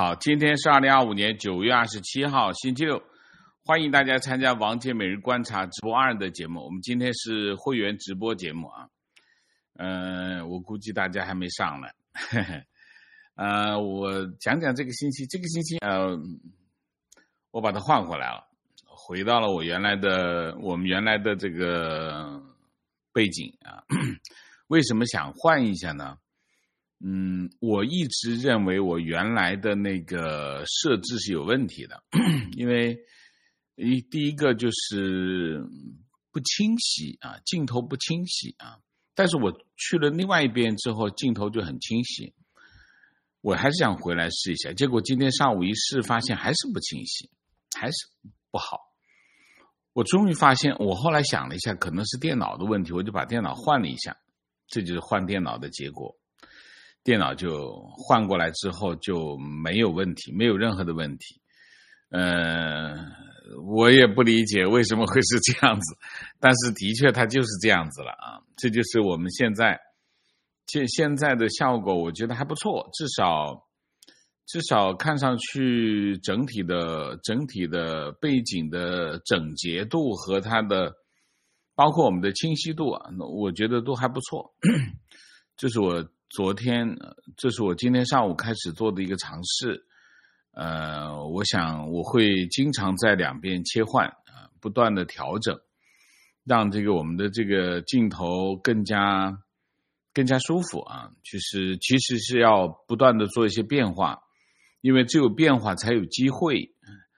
好，今天是2025年9月27号，星期六，欢迎大家参加王杰每日观察直播2的节目。我们今天是会员直播节目啊，我估计大家还没上来。我讲讲这个星期，我把它换回来了，回到了我们原来的这个背景啊。为什么想换一下呢？我一直认为我原来的那个设置是有问题的，因为第一个就是不清晰啊，镜头不清晰啊。但是我去了另外一边之后，镜头就很清晰。我还是想回来试一下，结果今天上午一试，发现还是不清晰，还是不好。我终于发现，我后来想了一下，可能是电脑的问题，我就把电脑换了一下，这就是换电脑的结果。电脑就换过来之后就没有问题，没有任何的问题。我也不理解为什么会是这样子，但是的确它就是这样子了啊。这就是我们现在的效果，我觉得还不错，至少看上去整体的背景的整洁度和它的包括我们的清晰度啊，我觉得都还不错。这是我今天上午开始做的一个尝试。我想我会经常在两边切换不断的调整，让这个我们的这个镜头更加舒服啊。其实是要不断的做一些变化，因为只有变化才有机会，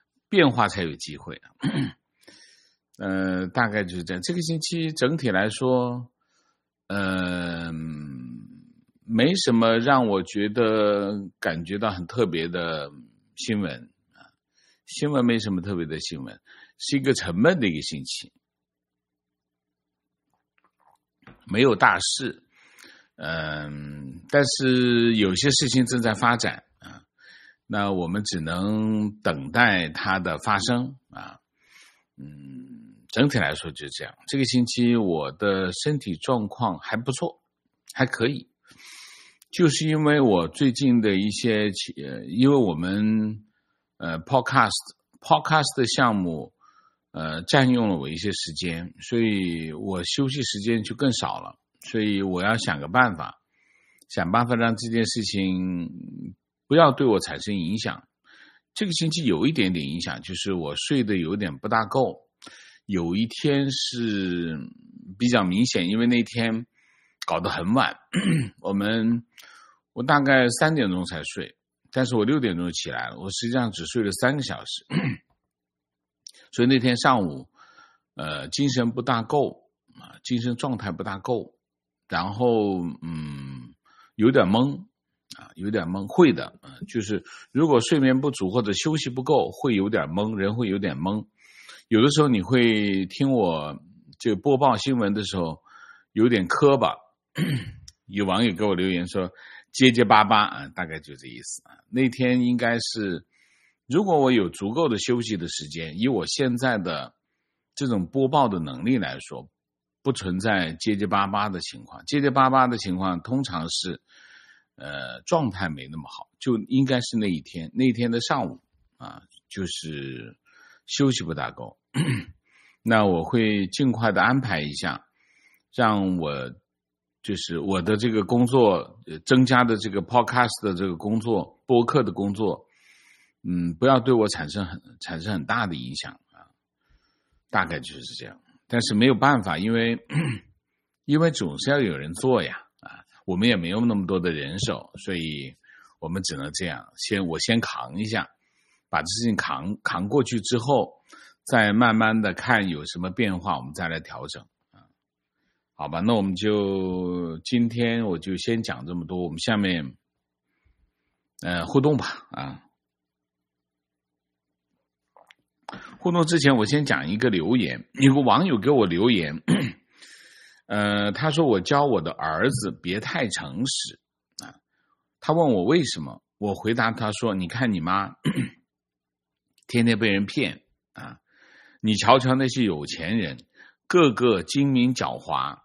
大概就是这样。这个星期整体来说，没什么让我感觉到很特别的新闻啊，新闻没什么特别的新闻，是一个沉闷的一个星期，没有大事。但是有些事情正在发展啊，那我们只能等待它的发生啊。整体来说就是这样。这个星期我的身体状况还不错，还可以。就是因为我最近的一些因为我们podcast 的项目占用了我一些时间，所以我休息时间就更少了，所以我要想办法让这件事情不要对我产生影响。这个星期有一点点影响，就是我睡得有点不大够，有一天是比较明显，因为那天搞得很晚，我大概3点钟才睡，但是我6点钟就起来了，我实际上只睡了3个小时，所以那天上午精神不大够啊，精神状态不大够，然后有点懵啊，有点懵，会的就是如果睡眠不足或者休息不够，会有点懵，人会有点懵。有的时候你会听我就播报新闻的时候有点磕巴，有网友给我留言说结结巴巴啊，大概就这意思啊。那天应该是，如果我有足够的休息的时间，以我现在的这种播报的能力来说，不存在结结巴巴的情况。结结巴巴的情况通常是状态没那么好，就应该是那一天的上午啊，就是休息不大够。那我会尽快的安排一下，让就是我的这个工作增加的这个 podcast 的这个工作，播客的工作，不要对我产生很大的影响啊，大概就是这样。但是没有办法，因为总是要有人做呀啊，我们也没有那么多的人手，所以我们只能这样，我先扛一下，把这事情扛过去之后，再慢慢的看有什么变化，我们再来调整。好吧，那我们今天我就先讲这么多，我们下面互动吧啊。互动之前我先讲一个留言，有个网友给我留言，他说我教我的儿子别太诚实啊，他问我为什么，我回答他说你看你妈天天被人骗啊，你瞧瞧那些有钱人个个精明狡猾，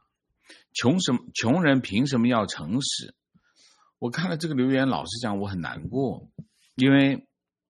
穷人凭什么要诚实？我看了这个留言，老实讲我很难过因为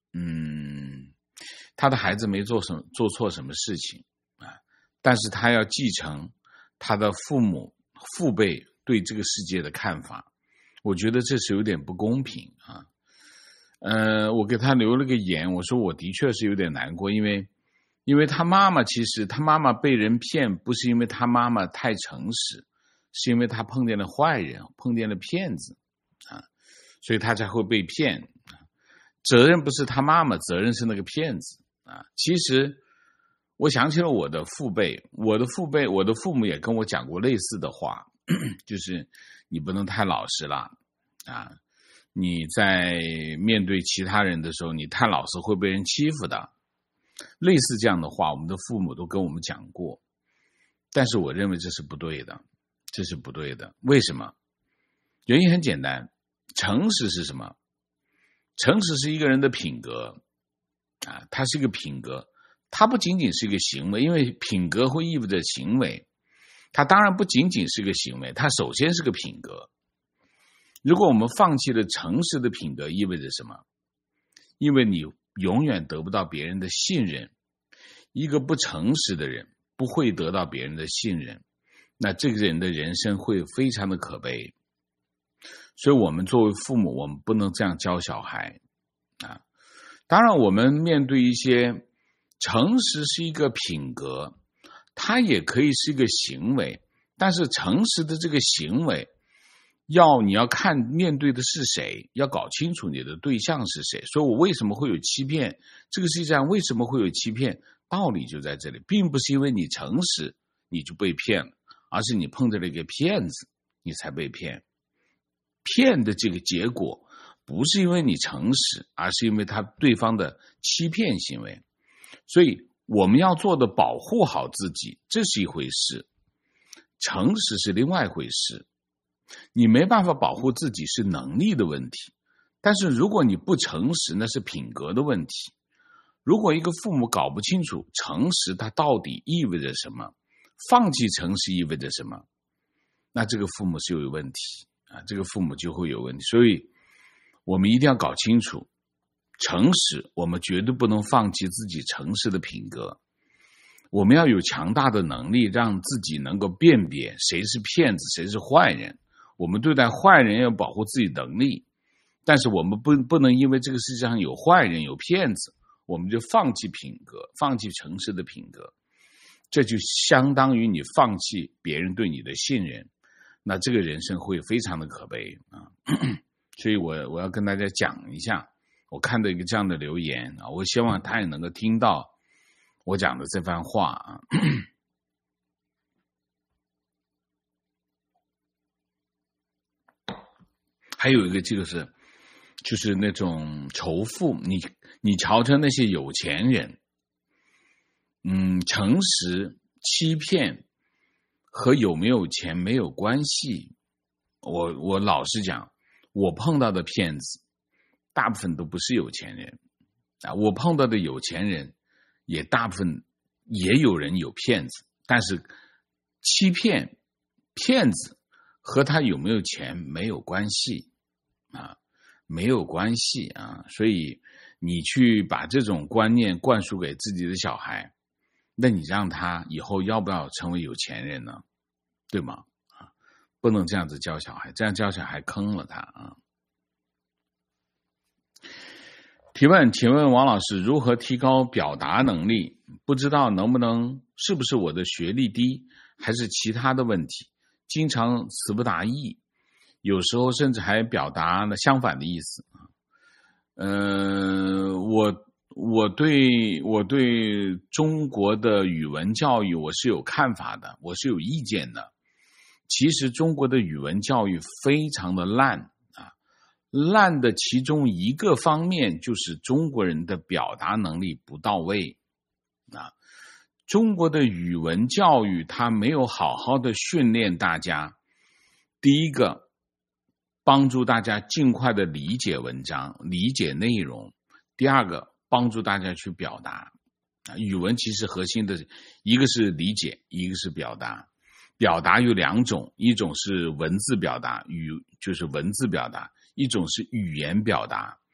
他的孩子没做错什么事情啊，但是他要继承他的父辈对这个世界的看法，我觉得这是有点不公平啊。我给他留了个言，我说我的确是有点难过，因为他妈妈被人骗，不是因为他妈妈太诚实，是因为他碰见了坏人，碰见了骗子啊，所以他才会被骗。责任不是他妈妈，责任是那个骗子啊。其实我想起了我的父母也跟我讲过类似的话，就是你不能太老实了啊，你在面对其他人的时候，你太老实会被人欺负的。类似这样的话，我们的父母都跟我们讲过，但是我认为这是不对的，这是不对的。为什么？原因很简单，诚实是什么？诚实是一个人的品格啊，它是一个品格，它不仅仅是一个行为，因为品格会意味着行为，它当然不仅仅是个行为，它首先是个品格。如果我们放弃了诚实的品格，意味着什么？因为你永远得不到别人的信任，一个不诚实的人不会得到别人的信任，那这个人的人生会非常的可悲。所以我们作为父母，我们不能这样教小孩啊。当然我们面对一些诚实是一个品格，它也可以是一个行为，但是诚实的这个行为你要看面对的是谁，要搞清楚你的对象是谁。所以我为什么会有欺骗，这个世界上为什么会有欺骗，道理就在这里，并不是因为你诚实你就被骗了，而是你碰到了一个骗子你才被骗。骗的这个结果不是因为你诚实，而是因为对方的欺骗行为。所以我们要做的保护好自己，这是一回事，诚实是另外一回事。你没办法保护自己是能力的问题，但是如果你不诚实，那是品格的问题。如果一个父母搞不清楚诚实它到底意味着什么，放弃诚实意味着什么，那这个父母是有问题啊，这个父母就会有问题。所以我们一定要搞清楚诚实，我们绝对不能放弃自己诚实的品格。我们要有强大的能力，让自己能够辨别谁是骗子，谁是坏人。我们对待坏人要保护自己能力，但是我们不能因为这个世界上有坏人有骗子，我们就放弃品格，放弃诚实的品格，这就相当于你放弃别人对你的信任，那这个人生会非常的可悲啊！所以我要跟大家讲一下，我看到一个这样的留言啊，我希望他也能够听到我讲的这番话啊。还有一个就是那种仇富，你瞧瞧那些有钱人，诚实欺骗和有没有钱没有关系。我老实讲，我碰到的骗子大部分都不是有钱人啊，我碰到的有钱人也大部分也有人有骗子，但是骗子和他有没有钱没有关系啊，没有关系啊。所以你去把这种观念灌输给自己的小孩，那你让他以后要不要成为有钱人呢？对吗？啊，不能这样子教小孩，这样教小孩坑了他啊。提问，请问王老师如何提高表达能力？不知道是不是我的学历低，还是其他的问题？经常词不达意，有时候甚至还表达了相反的意思。我对中国的语文教育我是有看法的，我是有意见的。其实中国的语文教育非常的烂啊，烂的其中一个方面就是中国人的表达能力不到位啊。中国的语文教育它没有好好的训练大家，第一个帮助大家尽快的理解文章理解内容，第二个帮助大家去表达。语文其实核心的一个是理解，一个是表达。表达有两种，一种是文字表达，就是文字表达，一种是语言表达。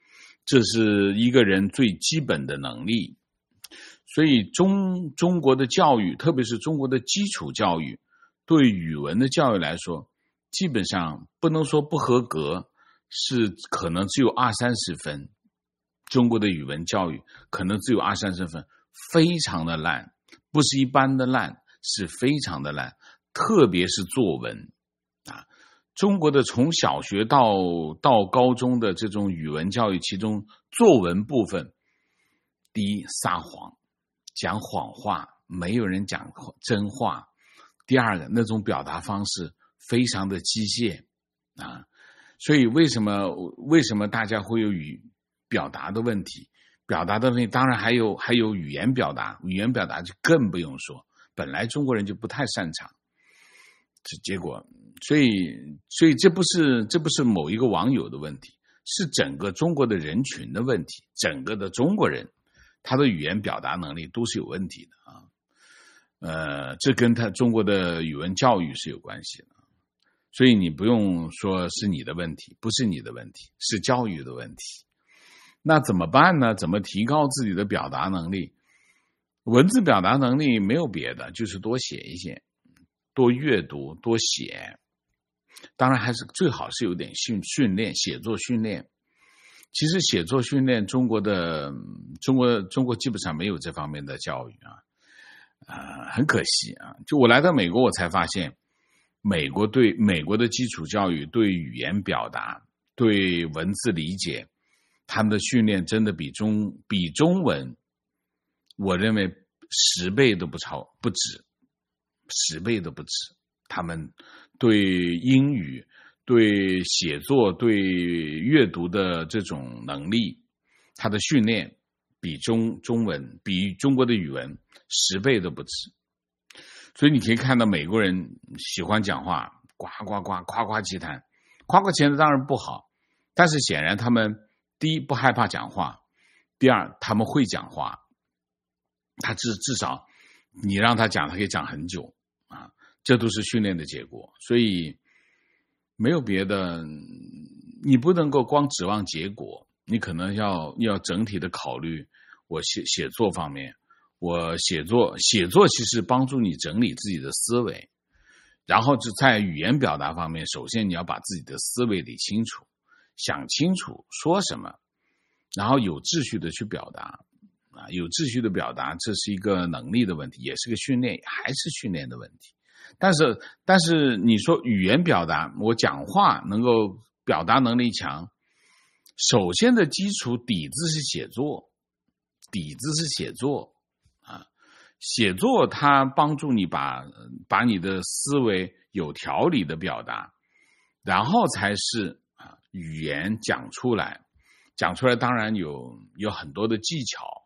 这是一个人最基本的能力。所以中国的教育，特别是中国的基础教育，对语文的教育来说，基本上不能说不合格，是可能只有20-30分。中国的语文教育可能只有20-30分，非常的烂，不是一般的烂，是非常的烂，特别是作文啊。中国的从小学到高中的这种语文教育，其中作文部分，第一，撒谎，讲谎话，没有人讲真话。第二个，那种表达方式非常的机械啊，所以为什么大家会有表达的问题？表达的问题当然还有语言表达，语言表达就更不用说，本来中国人就不太擅长。结果，所以这不是某一个网友的问题，是整个中国的人群的问题，整个的中国人他的语言表达能力都是有问题的啊。这跟他中国的语文教育是有关系的。所以你不用说是你的问题，不是你的问题，是教育的问题。那怎么办呢？怎么提高自己的表达能力？文字表达能力没有别的，就是多写一些，多阅读，多写。当然还是最好是有点训练，写作训练。其实写作训练，中国基本上没有这方面的教育啊，很可惜啊。就我来到美国，我才发现，美国的基础教育对语言表达、对文字理解，他们的训练真的比中文，我认为10倍都不止，10倍都不止。他们对英语、对写作、对阅读的这种能力，他的训练比中国的语文10倍都不止。所以你可以看到美国人喜欢讲话，呱呱呱，夸夸其谈。夸夸其谈当然不好，但是显然他们第一不害怕讲话，第二他们会讲话，他至少你让他讲，他可以讲很久啊，这都是训练的结果。所以没有别的，你不能够光指望结果，你可能要整体的考虑。我写作方面，我写作其实帮助你整理自己的思维，然后就在语言表达方面，首先你要把自己的思维理清楚，想清楚说什么，然后有秩序的去表达啊，有秩序的表达，这是一个能力的问题，也是个训练，还是训练的问题。但是你说语言表达，我讲话能够表达能力强，首先的基础底子是写作啊，写作它帮助你把你的思维有条理的表达，然后才是语言讲出来当然有很多的技巧，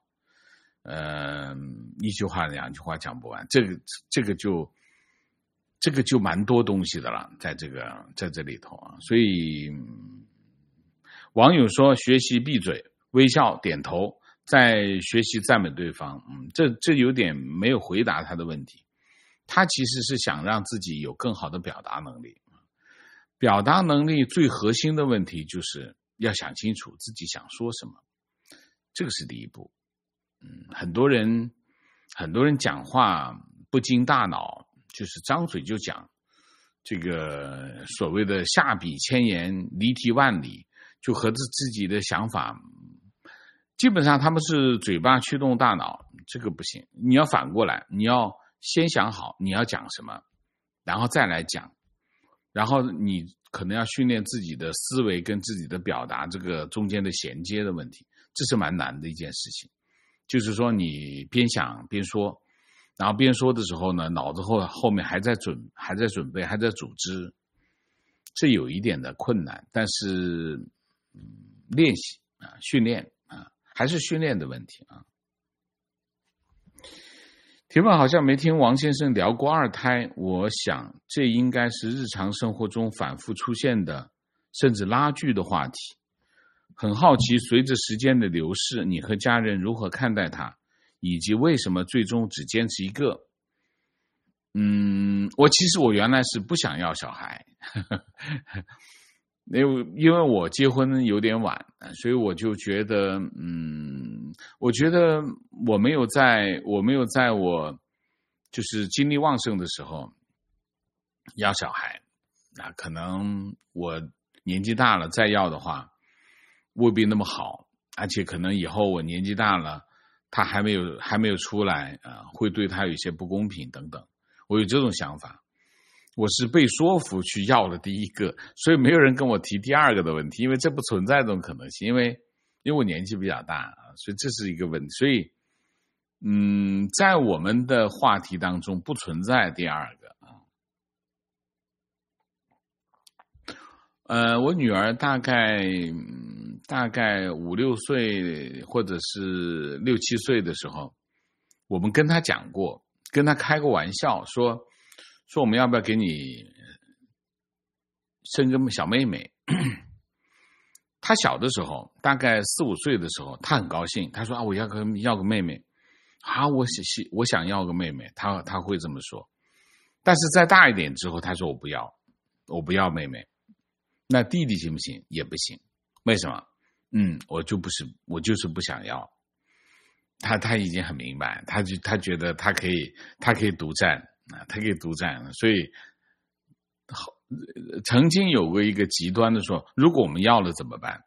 一句话两句话讲不完，这个就蛮多东西的了，在这里头啊。所以网友说学习闭嘴微笑点头，在学习赞美对方，这有点没有回答他的问题。他其实是想让自己有更好的表达能力。表达能力最核心的问题就是要想清楚自己想说什么，这个是第一步。很多人讲话不经大脑，就是张嘴就讲，这个所谓的下笔千言离题万里，就和自己的想法，基本上他们是嘴巴驱动大脑，这个不行。你要反过来，你要先想好你要讲什么，然后再来讲，然后你可能要训练自己的思维跟自己的表达这个中间的衔接的问题，这是蛮难的一件事情。就是说你边想边说，然后边说的时候呢，脑子后面还在准备，还在组织，这有一点的困难，但是练习训练还是训练的问题啊。提问好像没听王先生聊过二胎，我想这应该是日常生活中反复出现的，甚至拉锯的话题。很好奇，随着时间的流逝，你和家人如何看待它，以及为什么最终只坚持一个？其实我原来是不想要小孩， 因为我结婚有点晚，所以我就觉得，我觉得我没有在我就是精力旺盛的时候要小孩，可能我年纪大了再要的话，未必那么好，而且可能以后我年纪大了，他还没有出来会对他有一些不公平等等，我有这种想法。我是被说服去要了第一个，所以没有人跟我提第二个的问题，因为这不存在这种可能性，因为我年纪比较大，所以这是一个问题。所以，在我们的话题当中不存在第二个我女儿大概5-6岁或者是6-7岁的时候，我们跟她讲过，跟她开过玩笑说我们要不要给你生个小妹妹。她小的时候大概4-5岁的时候，她很高兴，她说我要个妹妹我想要个妹妹，她会这么说。但是再大一点之后，她说我不要妹妹。那弟弟行不行？也不行。为什么？我就是不想要。他已经很明白，他觉得他可以独占他可以独占。所以曾经有过一个极端的说，如果我们要了怎么办？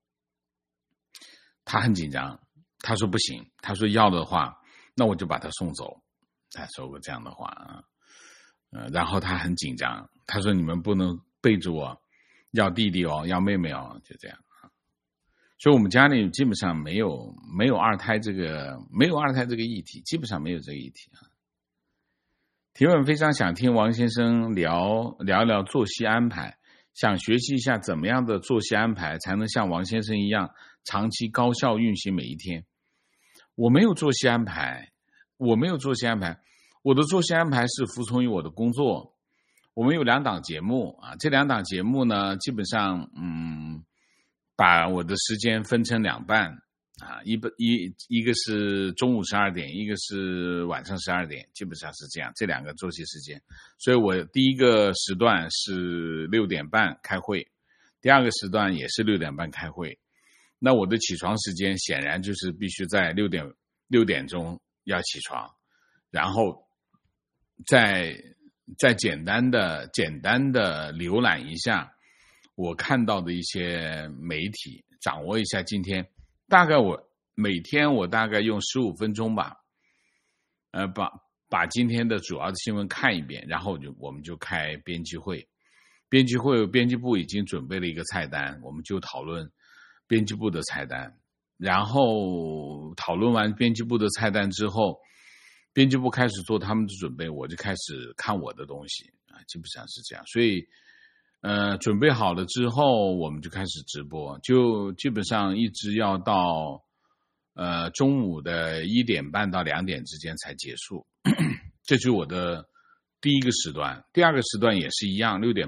他很紧张，他说不行，他说要的话，那我就把他送走。他说过这样的话然后他很紧张，他说你们不能背着我要弟弟要妹妹就这样。所以我们家里基本上没有二胎这个议题，基本上没有这个议题提问非常想听王先生聊聊作息安排，想学习一下怎么样的作息安排才能像王先生一样长期高效运行每一天。我没有作息安排，我的作息安排是服从于我的工作。我们有2档节目这2档节目呢，基本上把我的时间分成2半一个是中午12点，一个是晚上12点，基本上是这样，这2个作息时间。所以我第一个时段是6点半开会，第二个时段也是6点半开会。那我的起床时间显然就是必须在6点钟要起床，然后再简单的浏览一下我看到的一些媒体，掌握一下今天。大概每天我大概用15分钟吧，把今天的主要的新闻看一遍，然后我们就开编辑会。编辑部已经准备了一个菜单，我们就讨论编辑部的菜单。然后讨论完编辑部的菜单之后，编辑部开始做他们的准备，我就开始看我的东西基本上是这样。所以准备好了之后，我们就开始直播，就基本上一直要到中午的1点半到2点之间才结束。这就是我的第一个时段。第二个时段也是一样，6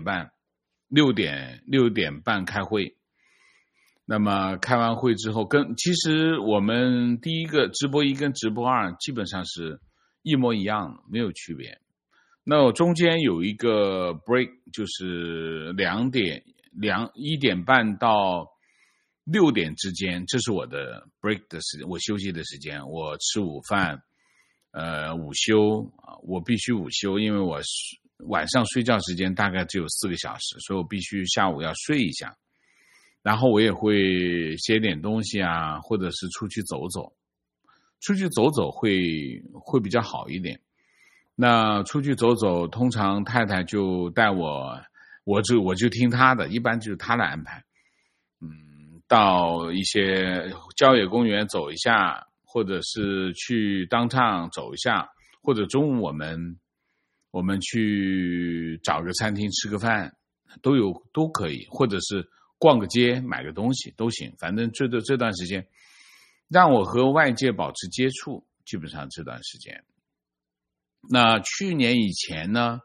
点半开会。那么开完会之后，其实我们第一个直播1跟直播2基本上是一模一样，没有区别。那我中间有一个 break， 就是1点半到6点之间，这是我的 break 的时间，我休息的时间。我吃午饭，午休我必须午休，因为我晚上睡觉时间大概只有4个小时，所以我必须下午要睡一下。然后我也会写点东西或者是出去走走。出去走走会比较好一点。那出去走走，通常太太就带我就听她的，一般就是她来安排。到一些郊野公园走一下，或者是去downtown走一下，或者中午我们去找个餐厅吃个饭，都可以，或者是逛个街买个东西都行。反正这段时间让我和外界保持接触，基本上这段时间。那去年以前呢，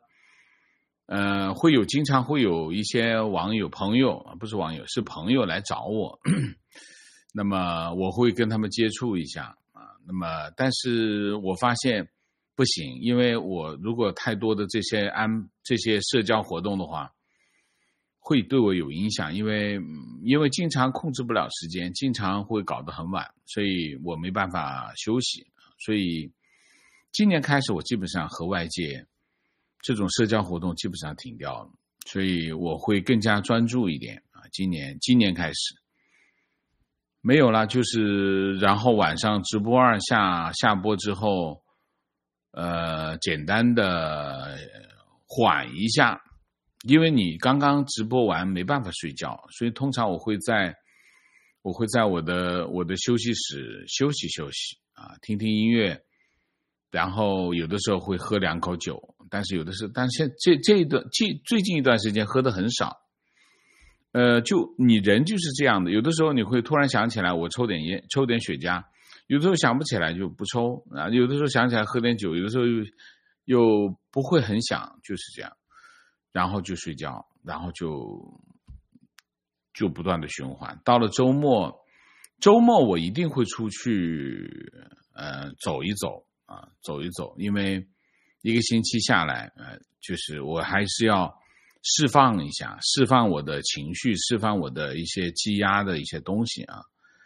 经常会有一些朋友，不是网友，是朋友来找我，那么我会跟他们接触一下那么但是我发现不行，因为我如果太多的这些社交活动的话， 会对我有影响，因为经常控制不了时间，经常会搞得很晚，所以我没办法休息。所以今年开始，我基本上和外界这种社交活动基本上停掉了，所以我会更加专注一点啊。今年开始没有了，就是然后晚上直播二下播之后，简单的缓一下，因为你刚刚直播完没办法睡觉，所以通常我会在我的休息室休息啊，听听音乐，然后有的时候会喝2口酒，但是最近一段时间喝的很少。就你人就是这样的，有的时候你会突然想起来我抽点烟，抽点雪茄，有的时候想不起来就不抽啊，有的时候想起来喝点酒，有的时候又不会很想，就是这样，然后就睡觉，然后就不断的循环。到了周末我一定会出去走一走，因为一个星期下来就是我还是要释放一下，释放我的情绪，释放我的一些积压的一些东西啊。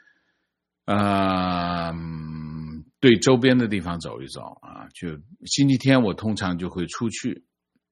对周边的地方走一走啊，就星期天我通常就会出去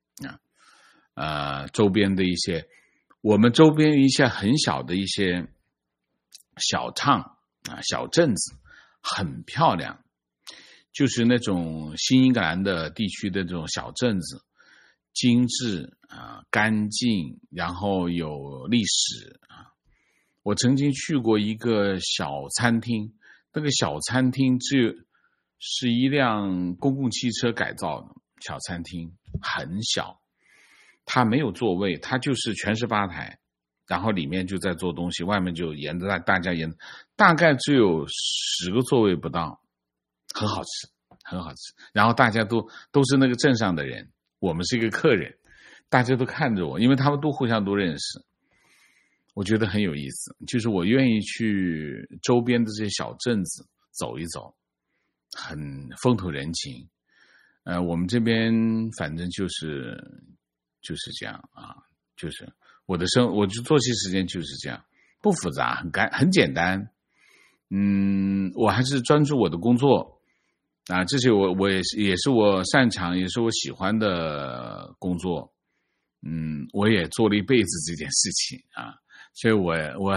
周边的我们周边一些很小的一些小趟啊，小镇子很漂亮，就是那种新英格兰的地区的这种小镇子，精致啊，干净，然后有历史啊。我曾经去过一个小餐厅，那个小餐厅是一辆公共汽车改造的小餐厅，很小，它没有座位，它就是全是吧台，然后里面就在做东西，外面就大家大概只有10个座位不到，很好吃，然后大家都是那个镇上的人，我们是一个客人，大家都看着我，因为他们互相都认识，我觉得很有意思，就是我愿意去周边的这些小镇子走一走，很风土人情。我们这边反正就是这样啊，就是我就作息时间就是这样，不复杂，很简单。我还是专注我的工作啊，这些我也是我擅长，也是我喜欢的工作。我也做了一辈子这件事情啊，所以我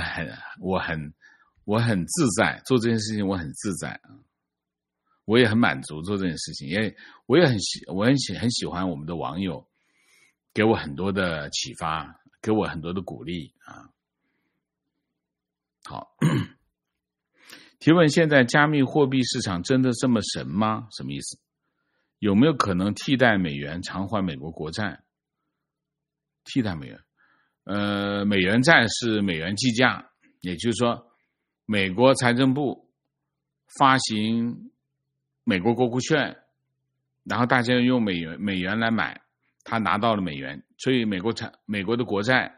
很自在，做这件事情我很自在啊，我也很满足做这件事情，我很喜欢我们的网友给我很多的启发，给我很多的鼓励啊。好，提问：现在加密货币市场真的这么神吗？什么意思？有没有可能替代美元偿还美国国债？替代美元？美元债是美元计价，也就是说，美国财政部发行美国国库券，然后大家用美元来买，他拿到了美元，所以美国的国债，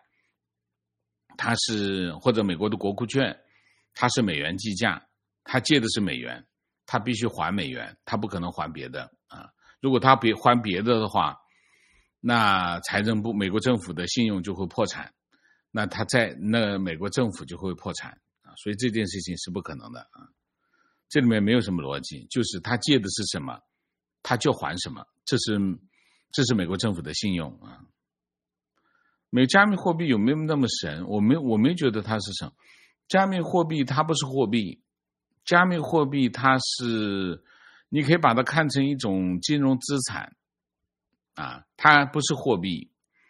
或者美国的国库券，它是美元计价，他借的是美元，他必须还美元，他不可能还别的啊。如果他还别的话，那美国政府的信用就会破产，那美国政府就会破产啊，所以这件事情是不可能的啊。这里面没有什么逻辑，就是他借的是什么，他就还什么，这是美国政府的信用啊。加密货币有没有那么神？我没觉得它是神。加密货币它不是货币，加密货币它是你可以把它看成一种金融资产啊，它不是货币。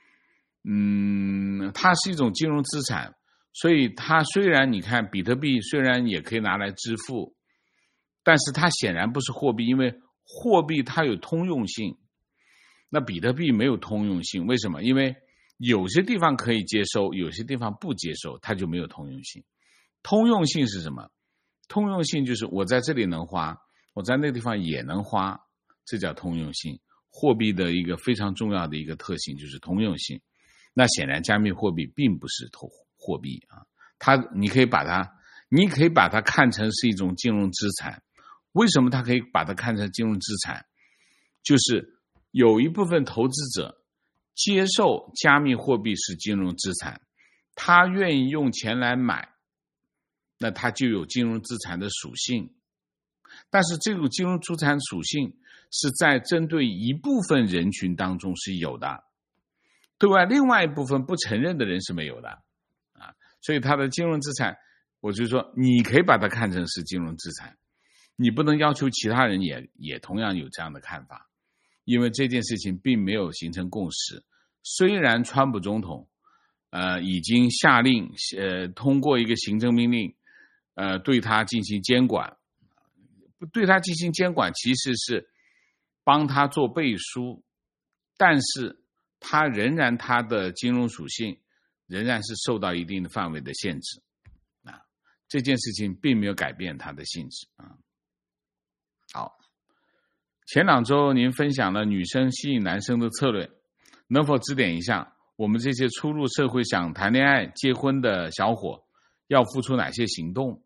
它是一种金融资产，所以它虽然你看比特币虽然也可以拿来支付，但是它显然不是货币，因为货币它有通用性，那比特币没有通用性。为什么？因为有些地方可以接收，有些地方不接收，它就没有通用性。通用性是什么？通用性就是我在这里能花，我在那个地方也能花，这叫通用性。货币的一个非常重要的一个特性就是通用性。那显然加密货币并不是货币啊，你可以把它看成是一种金融资产。为什么它可以把它看成金融资产？就是有一部分投资者接受加密货币是金融资产，他愿意用钱来买，那他就有金融资产的属性。但是这种金融资产属性是在针对一部分人群当中是有的，对外另外一部分不承认的人是没有的啊。所以他的金融资产，我就说你可以把它看成是金融资产，你不能要求其他人也同样有这样的看法，因为这件事情并没有形成共识。虽然川普总统已经下令通过一个行政命令对他进行监管，对他进行监管其实是帮他做背书，但是他仍然他的金融属性仍然是受到一定的范围的限制啊，这件事情并没有改变它的性质啊。好，前2周您分享了女生吸引男生的策略，能否指点一下我们这些初入社会想谈恋爱结婚的小伙要付出哪些行动？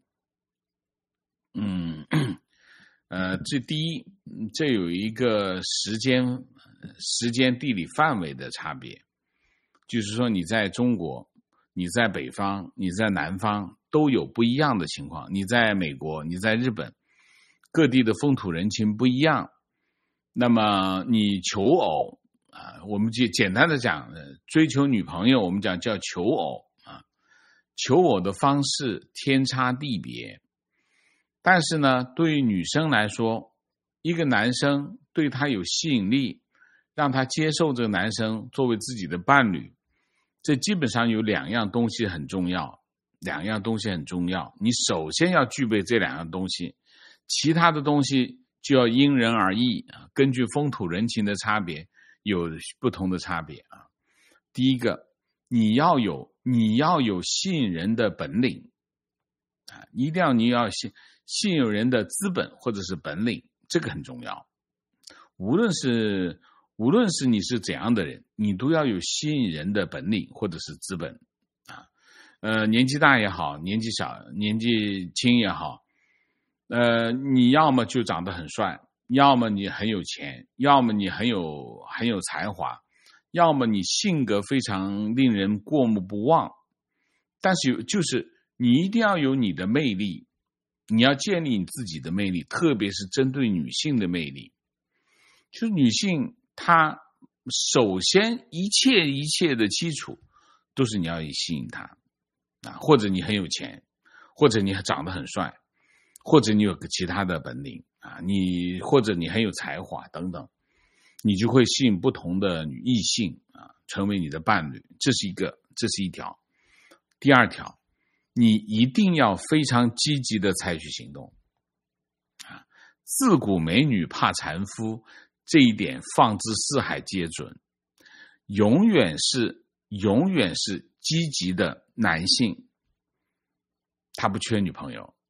这第一，这有一个时间地理范围的差别，就是说你在中国，你在北方，你在南方都有不一样的情况，你在美国，你在日本，各地的风土人情不一样。那么你求偶我们就简单的讲追求女朋友，我们叫求偶求偶的方式天差地别。但是呢，对于女生来说，一个男生对她有吸引力，让她接受这个男生作为自己的伴侣，这基本上有2样东西很重要。你首先要具备这2样东西，其他的东西就要因人而异根据风土人情的差别有不同的差别啊。第一个，你要有吸引人的本领一定要你要吸引人的资本或者是本领，这个很重要。无论是你是怎样的人，你都要有吸引人的本领或者是资本年纪大也好，年纪小年纪轻也好，你要么就长得很帅，要么你很有钱，要么你很有才华，要么你性格非常令人过目不忘。但是就是你一定要有你的魅力，你要建立你自己的魅力，特别是针对女性的魅力。就是女性她首先一切的基础都是你要吸引她或者你很有钱，或者你长得很帅，或者你有个其他的本领或者你很有才华等等，你就会吸引不同的异性成为你的伴侣。这是一条。第2条，你一定要非常积极的采取行动自古美女怕缠夫，这一点放之四海皆准。永远是积极的男性，他不缺女朋友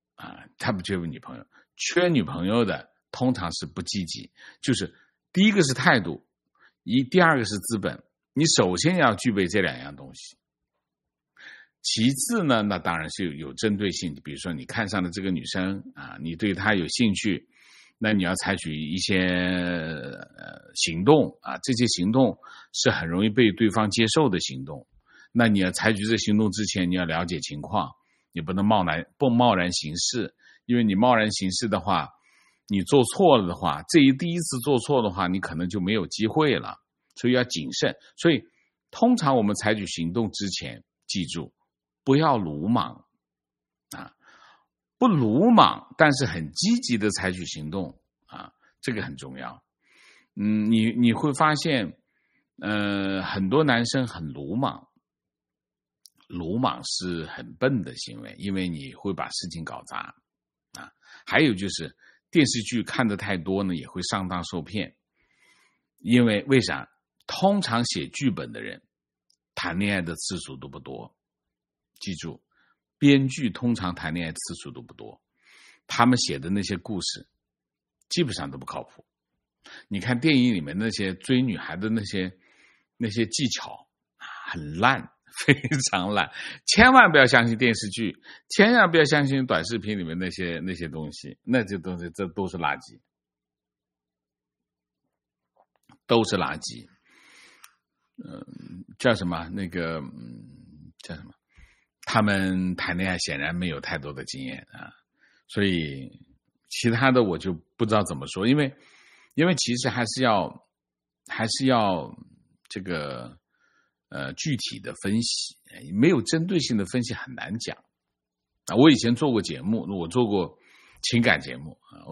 缺女朋友的通常是不积极，就是第一个是态度，第2个是资本，你首先要具备这2样东西。其次呢，那当然是有针对性，比如说你看上了这个女生你对她有兴趣，那你要采取一些行动这些行动是很容易被对方接受的行动。那你要采取这行动之前，你要了解情况，你不能贸然行事，因为你贸然行事的话，你做错了的话，第一次做错的话，你可能就没有机会了，所以要谨慎。所以通常我们采取行动之前，记住不要鲁莽不鲁莽，但是很积极的采取行动这个很重要。你会发现很多男生很鲁莽是很笨的行为，因为你会把事情搞砸还有就是电视剧看得太多呢，也会上当受骗。因为啥？通常写剧本的人谈恋爱的次数都不多，记住，编剧通常谈恋爱次数都不多，他们写的那些故事基本上都不靠谱。你看电影里面那些追女孩的那些技巧很烂，非常烂，千万不要相信电视剧，千万不要相信短视频里面那些东西，那些东西这都是垃圾， 叫什么那个叫什么，他们谈恋爱显然没有太多的经验啊，所以其他的我就不知道怎么说，因为其实还是要这个具体的分析，没有针对性的分析很难讲啊。我以前做过节目，我做过情感节目啊，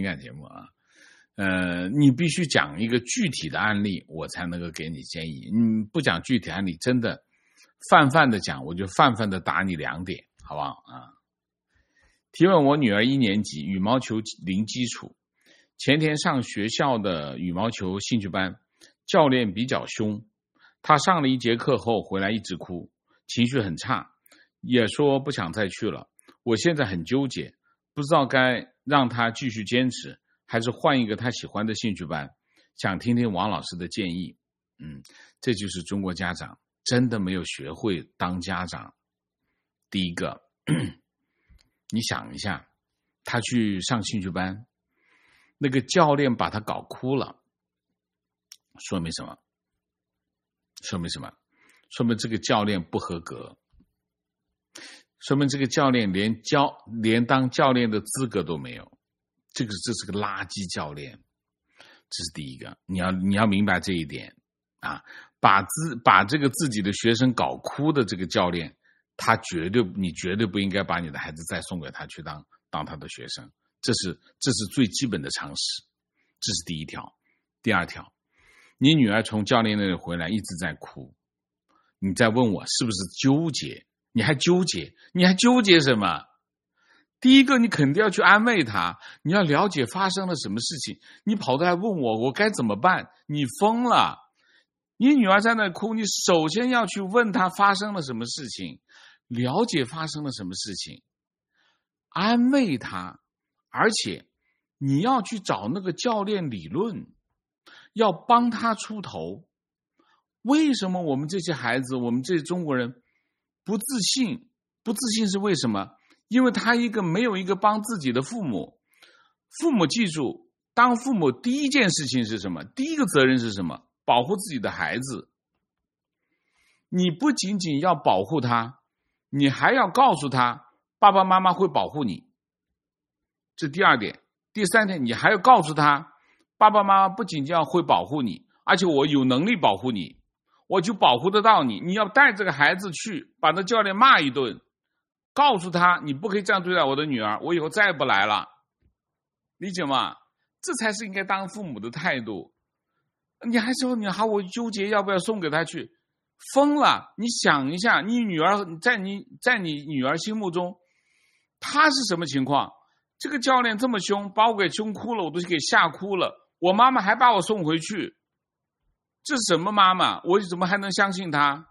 你必须讲一个具体的案例，我才能够给你建议。你不讲具体案例，真的泛的讲，我就泛的打你2点，好不好啊？提问：我女儿1年级，羽毛球零基础，前天上学校的羽毛球兴趣班，教练比较凶，她上了1节课后回来一直哭，情绪很差，也说不想再去了。我现在很纠结，不知道该让她继续坚持，还是换一个他喜欢的兴趣班，想听听王老师的建议。这就是中国家长真的没有学会当家长。第一个，你想一下，他去上兴趣班，那个教练把他搞哭了，说明什么？说明这个教练不合格，说明这个教练连当教练的资格都没有。这是个垃圾教练，这是第一个，你要明白这一点啊！把这个自己的学生搞哭的这个教练，你绝对不应该把你的孩子再送给他去当他的学生，这是最基本的常识，这是第一条。第二条，你女儿从教练那里回来一直在哭，你在问我是不是纠结？你还纠结什么？第一个，你肯定要去安慰他，你要了解发生了什么事情。你跑过来问我该怎么办？你疯了！你女儿在那哭，你首先要去问她发生了什么事情，了解发生了什么事情，安慰她，而且你要去找那个教练理论，要帮他出头。为什么我们这些孩子，我们这些中国人不自信？不自信是为什么？因为他没有一个帮自己的父母。父母记住，当父母第一件事情是什么？第一个责任是什么？保护自己的孩子。你不仅仅要保护他，你还要告诉他爸爸妈妈会保护你，这第二点。第三点，你还要告诉他爸爸妈妈不仅仅要会保护你，而且我有能力保护你，我就保护得到你。你要带这个孩子去把那教练骂一顿，告诉他你不可以这样对待我的女儿，我以后再也不来了，理解吗？这才是应该当父母的态度。你还说你还我纠结要不要送给他去，疯了！你想一下，你女儿在你女儿心目中，她是什么情况？这个教练这么凶，把我给凶哭了，我都给吓哭了。我妈妈还把我送回去，这是什么妈妈？我怎么还能相信她？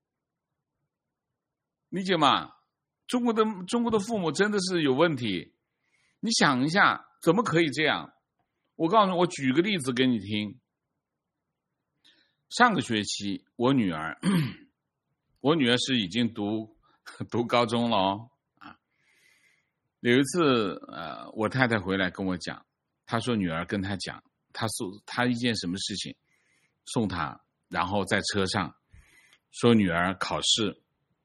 理解吗？中国的父母真的是有问题。你想一下，怎么可以这样？我告诉你，我举个例子给你听。上个学期，我女儿是已经读高中了哦。有一次，我太太回来跟我讲，她说女儿跟她讲，她一件什么事情，送她，然后在车上说女儿考试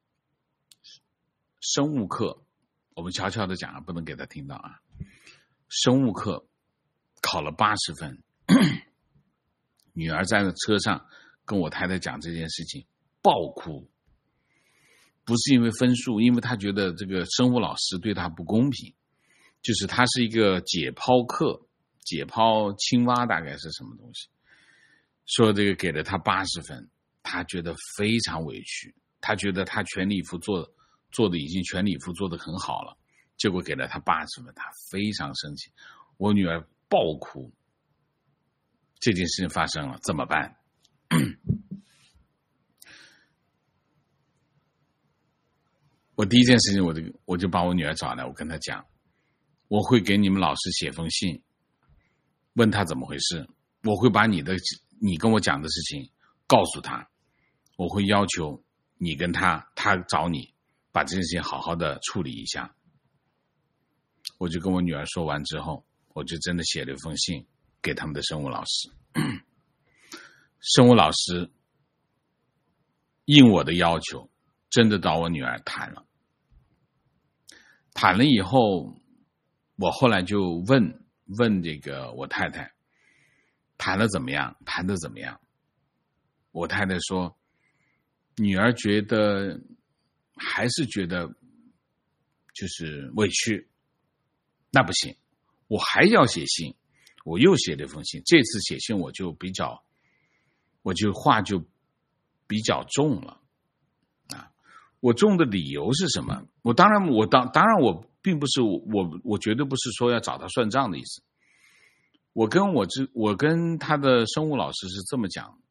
生物课，我们悄悄的讲，不能给她听到啊。生物课考了80分，女儿在车上跟我太太讲这件事情，爆哭。不是因为分数，因为他觉得这个生物老师对他不公平，就是他是一个解剖课，解剖青蛙大概是什么东西，说这个给了他80分，他觉得非常委屈，他觉得他全力以赴做的已经全力以赴做得很好了，结果给了他80分，他非常生气，我女儿爆哭。这件事情发生了，怎么办？我第一件事情我就把我女儿找来，我跟她讲，我会给你们老师写封信，问她怎么回事，我会把你跟我讲的事情告诉她，我会要求你跟她找你把这件事情好好的处理一下。我就跟我女儿说完之后，我就真的写了一封信给他们的生物老师。生物老师应我的要求，真的找我女儿谈了。谈了以后，我后来就问这个我太太，谈了怎么样？谈得怎么样？我太太说，女儿觉得还是觉得就是委屈，那不行，我还要写信。我又写了一封信，这次写信我就话就比较重了啊。我重的理由是什么？当然我并不是我绝对不是说要找他算账的意思。我跟他的生物老师是这么讲，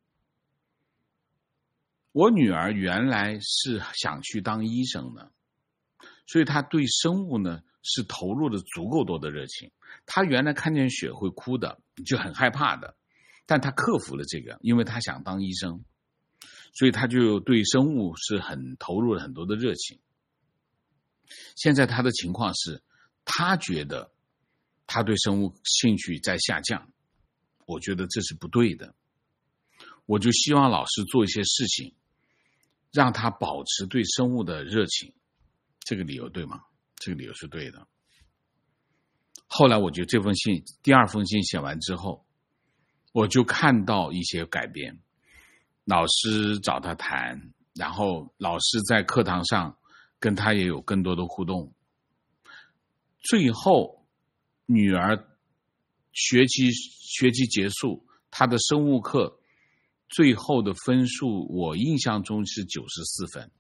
我女儿原来是想去当医生的，所以她对生物呢是投入了足够多的热情。她原来看见血会哭的，就很害怕的，但她克服了这个，因为她想当医生，所以她就对生物是很投入了很多的热情。现在她的情况是，她觉得她对生物兴趣在下降，我觉得这是不对的。我就希望老师做一些事情，让她保持对生物的热情。这个理由对吗？这个理由是对的。后来我觉得这封信，第二封信写完之后，我就看到一些改变。老师找他谈，然后老师在课堂上跟他也有更多的互动。最后，女儿学期结束，她的生物课最后的分数，我印象中是94分。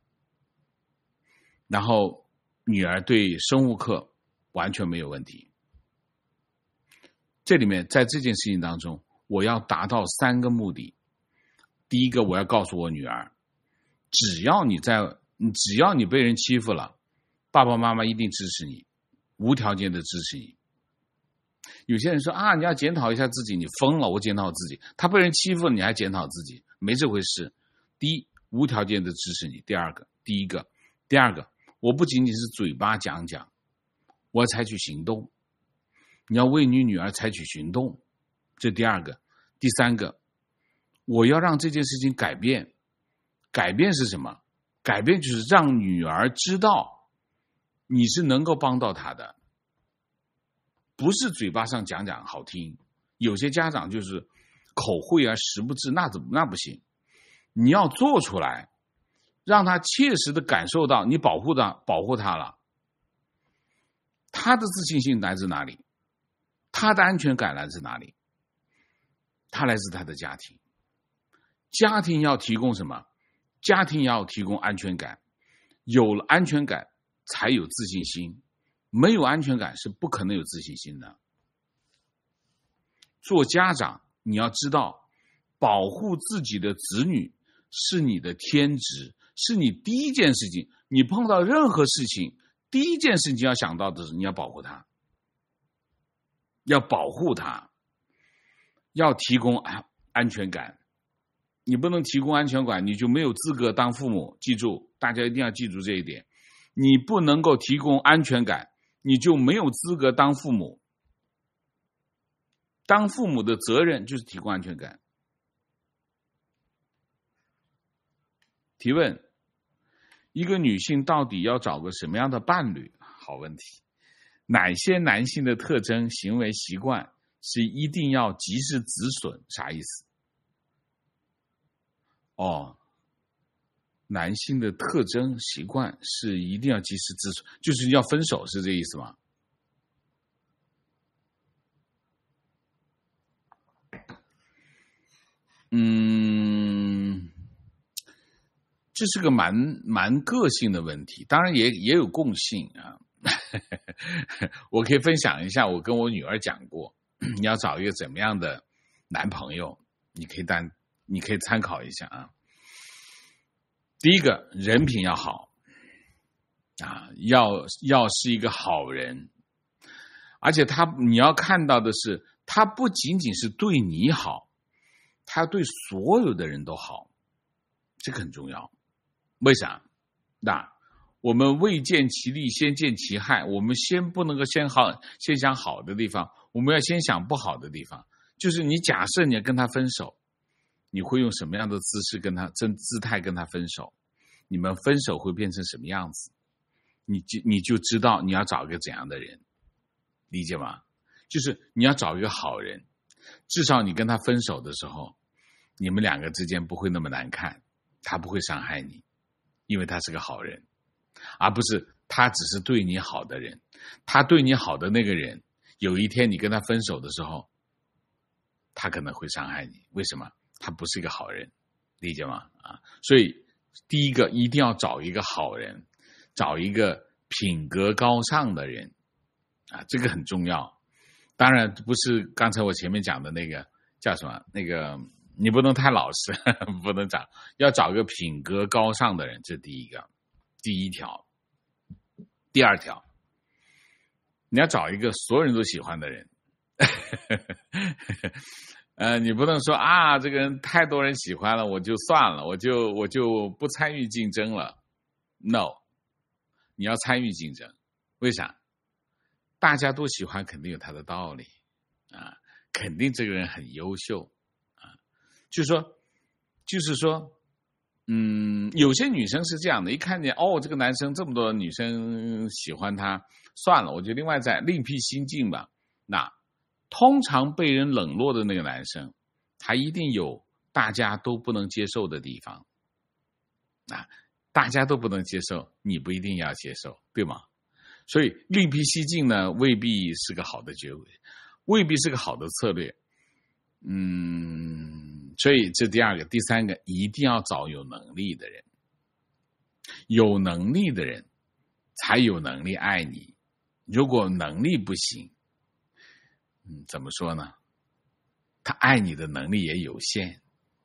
然后女儿对生物课完全没有问题。这里面在这件事情当中，我要达到3个目的。第一个，我要告诉我女儿，只要你被人欺负了，爸爸妈妈一定支持你，无条件的支持你。有些人说啊，你要检讨一下自己，你疯了，我检讨自己。他被人欺负了，你还检讨自己，没这回事。第一，无条件的支持你。第二个，我不仅仅是嘴巴讲讲，我要采取行动。你要为你女儿采取行动，这第二个。第三个，我要让这件事情改变。改变是什么？改变就是让女儿知道你是能够帮到她的，不是嘴巴上讲讲好听。有些家长就是口惠而实不至，那不行。你要做出来，让她切实的感受到你保护她了。她的自信心来自哪里？她的安全感来自哪里？它来自她的家庭。家庭要提供什么？家庭要提供安全感。有了安全感，才有自信心。没有安全感是不可能有自信心的。做家长，你要知道，保护自己的子女是你的天职，是你第一件事情。你碰到任何事情，第一件事情要想到的是你要保护他，要保护他，要提供安全感。你不能提供安全感，你就没有资格当父母。记住，大家一定要记住这一点。你不能够提供安全感，你就没有资格当父母。当父母的责任就是提供安全感。提问：一个女性到底要找个什么样的伴侣？好问题。哪些男性的特征、行为习惯是一定要及时止损？啥意思？男性的特征习惯是一定要及时止损，就是要分手，是这意思吗？这是个蛮个性的问题，当然也有共性啊。我可以分享一下，我跟我女儿讲过，你要找一个怎么样的男朋友，你可以参考一下啊。第一个，人品要好啊，要是一个好人，而且你要看到的是，他不仅仅是对你好，他对所有的人都好，这个很重要。为啥？那我们未见其利，先见其害。我们先不能够先想好的地方，我们要先想不好的地方。就是你假设你要跟他分手， 你会用什么样的姿态跟他分手？你们分手会变成什么样子？你就知道你要找一个怎样的人，理解吗？就是你要找一个好人，至少你跟他分手的时候，你们两个之间不会那么难看，他不会伤害你，因为他是个好人，而不是他只是对你好的人。他对你好的那个人，有一天你跟他分手的时候，他可能会伤害你。为什么？他不是一个好人，理解吗？所以第一个一定要找一个好人，找一个品格高尚的人这个很重要。当然不是刚才我前面讲的那个叫什么，那个你不能太老实，不能要找一个品格高尚的人，这是第一条。第二条，你要找一个所有人都喜欢的人。你不能说这个人太多人喜欢了，我就算了，我就不参与竞争了。No， 你要参与竞争。为啥？大家都喜欢，肯定有他的道理肯定这个人很优秀就是说，有些女生是这样的，一看见这个男生这么多女生喜欢他，算了，我就另外再另辟蹊径吧。那通常被人冷落的那个男生，他一定有大家都不能接受的地方大家都不能接受，你不一定要接受，对吗？所以另辟蹊径呢，未必是个好的未必是个好的策略。所以这第二个。第三个，一定要找有能力的人。有能力的人才有能力爱你。如果能力不行，怎么说呢？他爱你的能力也有限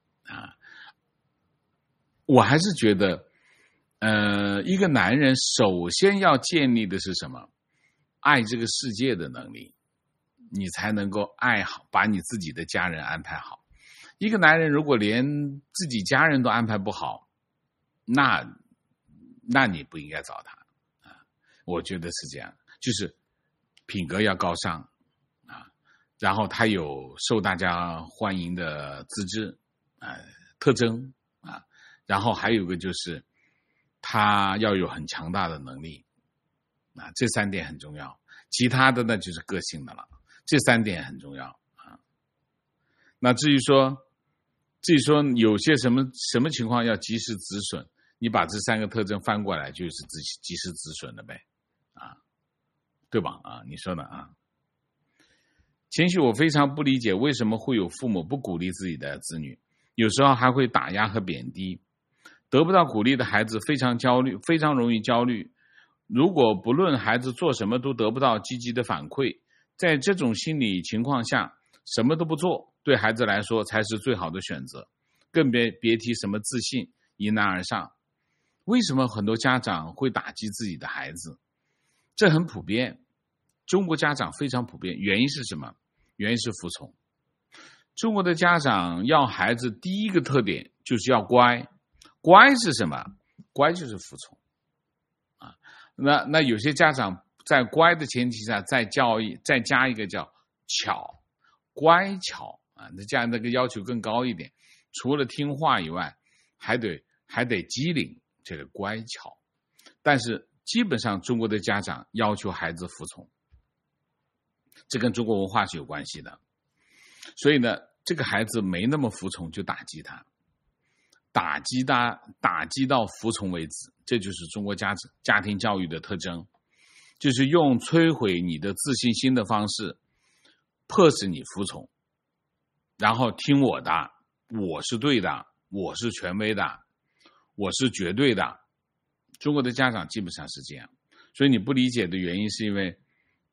我还是觉得一个男人首先要建立的是什么？爱这个世界的能力，你才能够爱好，把你自己的家人安排好。一个男人如果连自己家人都安排不好，那你不应该找他我觉得是这样，就是品格要高尚然后他有受大家欢迎的资质特征然后还有一个就是他要有很强大的能力这3点很重要。其他的呢就是个性的了，这3点很重要那至于说有些什么情况要及时止损，你把这3个特征翻过来就是及时止损了呗对吧你说呢情绪，我非常不理解为什么会有父母不鼓励自己的子女，有时候还会打压和贬低。得不到鼓励的孩子非常焦虑，非常容易焦虑。如果不论孩子做什么都得不到积极的反馈，在这种心理情况下，什么都不做对孩子来说才是最好的选择，更别提什么自信迎难而上。为什么很多家长会打击自己的孩子？这很普遍，中国家长非常普遍。原因是什么？原因是服从。中国的家长要孩子第一个特点就是要乖。乖是什么？乖就是服从那有些家长在乖的前提下再加一个叫巧，乖巧那个要求更高一点，除了听话以外还得机灵，这个乖巧。但是基本上中国的家长要求孩子服从，这跟中国文化是有关系的。所以呢，这个孩子没那么服从就打击他，打击到服从为止。这就是中国家庭教育的特征，就是用摧毁你的自信心的方式迫使你服从，然后听我的，我是对的，我是权威的，我是绝对的。中国的家长基本上是这样。所以你不理解的原因是因为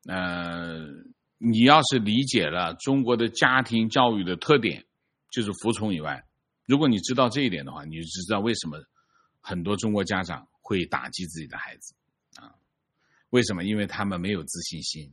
你要是理解了中国的家庭教育的特点就是服从以外，如果你知道这一点的话，你就知道为什么很多中国家长会打击自己的孩子为什么？因为他们没有自信心。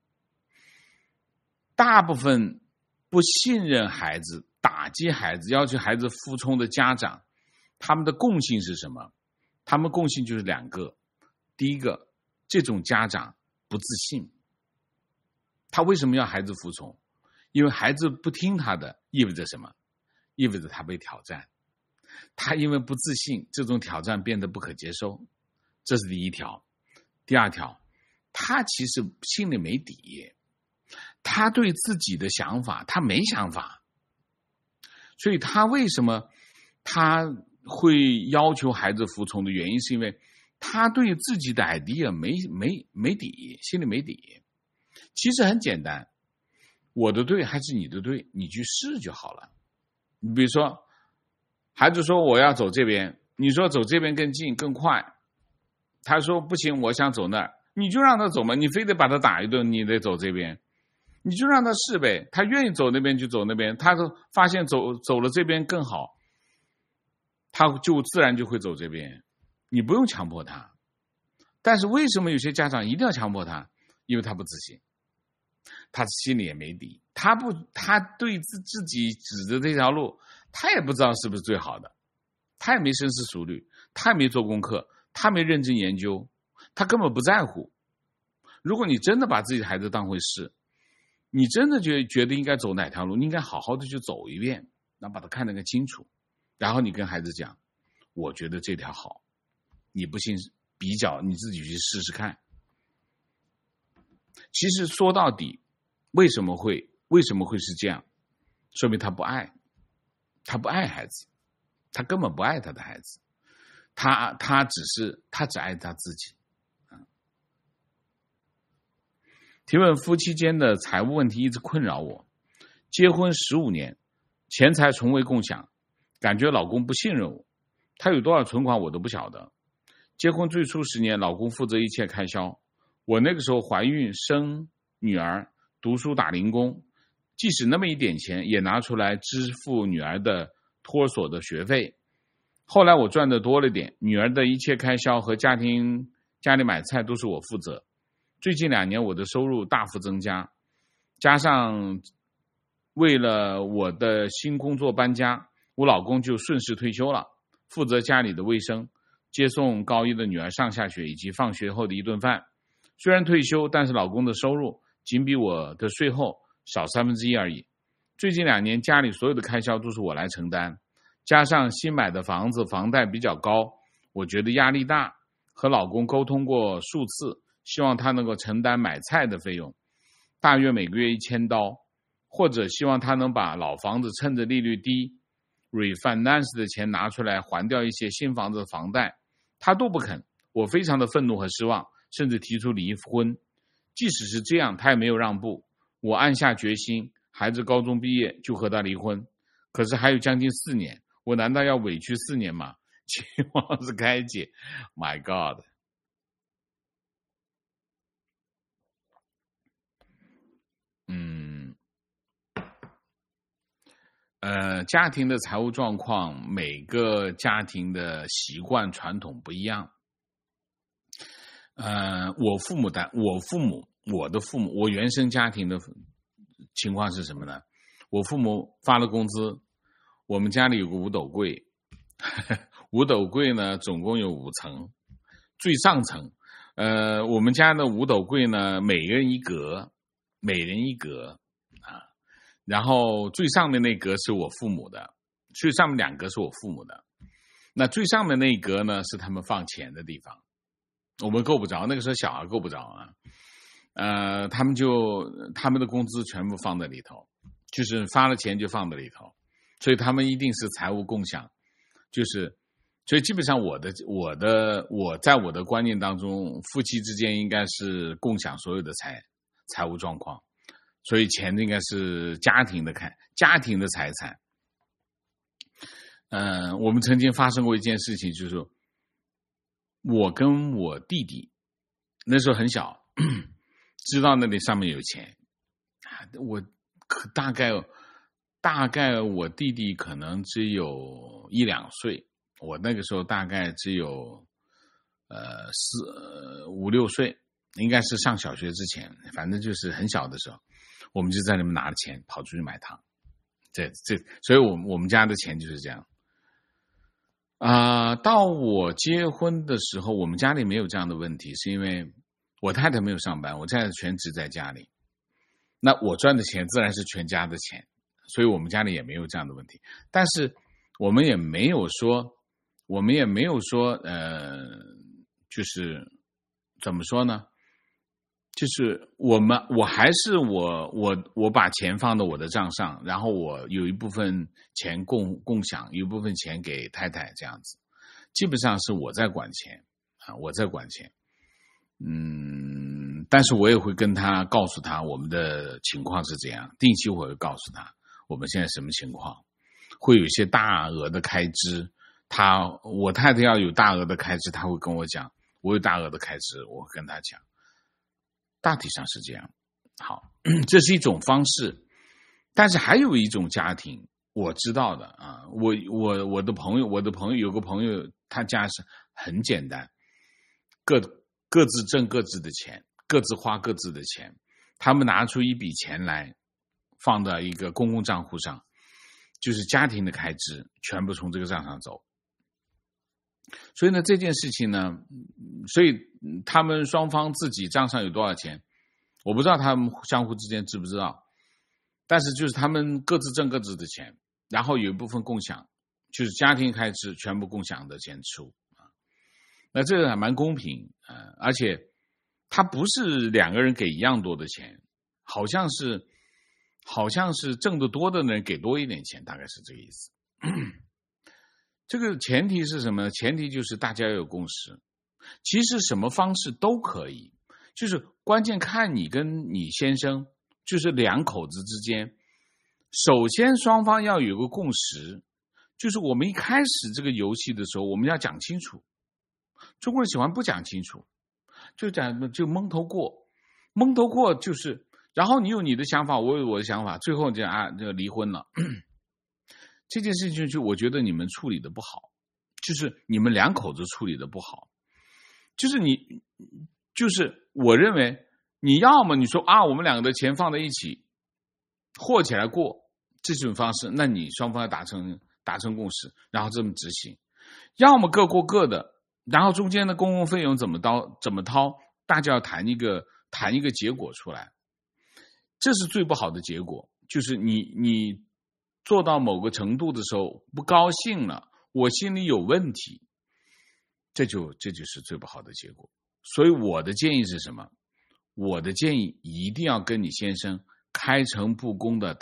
大部分不信任孩子、打击孩子、要求孩子服从的家长，他们的共性是什么？他们共性就是2个。第一个，这种家长不自信。他为什么要孩子服从？因为孩子不听他的意味着什么？ 意味着他被挑战，他因为不自信，这种挑战变得不可接受，这是第一条。第二条，他其实心里没底，他对自己的想法他没想法，所以他为什么他会要求孩子服从的原因，是因为他对自己的 idea 没底，心里没底。其实很简单，我的对还是你的对，你去试就好了。你比如说，孩子说我要走这边，你说走这边更近更快，他说不行，我想走那儿，你就让他走嘛，你非得把他打一顿，你得走这边，你就让他试呗，他愿意走那边就走那边，他发现走了这边更好，他就自然就会走这边，你不用强迫他。但是为什么有些家长一定要强迫他？因为他不自信，他心里也没底，他对自己指着这条路，他也不知道是不是最好的，他也没深思熟虑，他也没做功课，他没认真研究，他根本不在乎。如果你真的把自己的孩子当回事，你真的觉得应该走哪条路，你应该好好的去走一遍，然后把它看得更清楚，然后你跟孩子讲，我觉得这条好，你不信比较你自己去试试看。其实说到底，为什么会是这样？说明他不爱孩子，他根本不爱他的孩子，他只爱他自己。提问：夫妻间的财务问题一直困扰我，结婚15年，钱财从未共享，感觉老公不信任我，他有多少存款我都不晓得。结婚最初10年，老公负责一切开销，我那个时候怀孕生女儿，读书打零工，即使那么一点钱也拿出来支付女儿的托所的学费。后来我赚的多了点，女儿的一切开销和家里买菜都是我负责。最近2年我的收入大幅增加，加上为了我的新工作搬家，我老公就顺势退休了，负责家里的卫生，接送高1的女儿上下学以及放学后的一顿饭。虽然退休，但是老公的收入仅比我的税后少1/3而已。最近2年家里所有的开销都是我来承担，加上新买的房子房贷比较高，我觉得压力大，和老公沟通过数次，希望他能够承担买菜的费用，大约每个月1000刀，或者希望他能把老房子趁着利率低 refinance 的钱拿出来还掉一些新房子的房贷，他都不肯，我非常的愤怒和失望，甚至提出离婚。即使是这样，他也没有让步，我暗下决心，孩子高中毕业就和他离婚。可是还有将近4年，我难道要委屈4年吗？期望是开解。 My God。家庭的财务状况，每个家庭的习惯传统不一样。我的父母，我原生家庭的情况是什么呢？我父母发了工资，我们家里有个五斗柜，五斗柜呢总共有5层，最上层，我们家的五斗柜呢每人一格啊，然后最上面那格是我父母的，最上面2格是我父母的，那最上面那一格呢是他们放钱的地方，我们够不着，那个时候小孩够不着啊。他们的工资全部放在里头，就是发了钱就放在里头，所以他们一定是财务共享，所以基本上我在我的观念当中，夫妻之间应该是共享所有的财务状况，所以钱应该是家庭的财产。我们曾经发生过一件事情，就是我跟我弟弟那时候很小，知道那里上面有钱，我大概我弟弟可能只有1-2岁，我那个时候大概只有5-6岁，应该是上小学之前，反正就是很小的时候，我们就在那边拿了钱跑出去买糖，所以我们家的钱就是这样。到我结婚的时候，我们家里没有这样的问题，是因为我太太没有上班，我太太全职在家里，那我赚的钱自然是全家的钱， 所以我们家里也没有这样的问题。但是我们也没有说，就是怎么说呢？就是我还是我把钱放到我的账上，然后我有一部分钱共享，有一部分钱给太太，这样子，基本上是我在管钱啊，我在管钱。但是我也会跟他告诉他我们的情况是这样，定期我会告诉他我们现在什么情况，会有一些大额的开支，我太太要有大额的开支，他会跟我讲，我有大额的开支，我会跟他讲，大体上是这样。好，这是一种方式。但是还有一种家庭我知道的啊，我的朋友有个朋友，他家是很简单，各自挣各自的钱，各自花各自的钱，他们拿出一笔钱来放到一个公共账户上，就是家庭的开支全部从这个账上走。所以呢，这件事情呢，所以他们双方自己账上有多少钱，我不知道他们相互之间知不知道，但是就是他们各自挣各自的钱，然后有一部分共享，就是家庭开支全部共享的钱出。那这个还蛮公平，而且他不是两个人给一样多的钱，好像是挣得多的人给多一点钱，大概是这个意思。这个前提是什么呢？前提就是大家要有共识。其实什么方式都可以，就是关键看你跟你先生，就是两口子之间，首先双方要有个共识，就是我们一开始这个游戏的时候，我们要讲清楚。中国人喜欢不讲清楚，就蒙头过就是，然后你有你的想法，我有我的想法，最后就离婚了。这件事情就我觉得你们处理的不好，就是你们两口子处理的不好，就是我认为你要么你说我们两个的钱放在一起和起来过，这种方式，那你双方要达成共识，然后这么执行。要么各过各的，然后中间的公共费用怎么掏，大家要谈一个结果出来。这是最不好的结果，就是你做到某个程度的时候不高兴了，我心里有问题，这就是最不好的结果。所以我的建议是什么？我的建议一定要跟你先生开诚布公的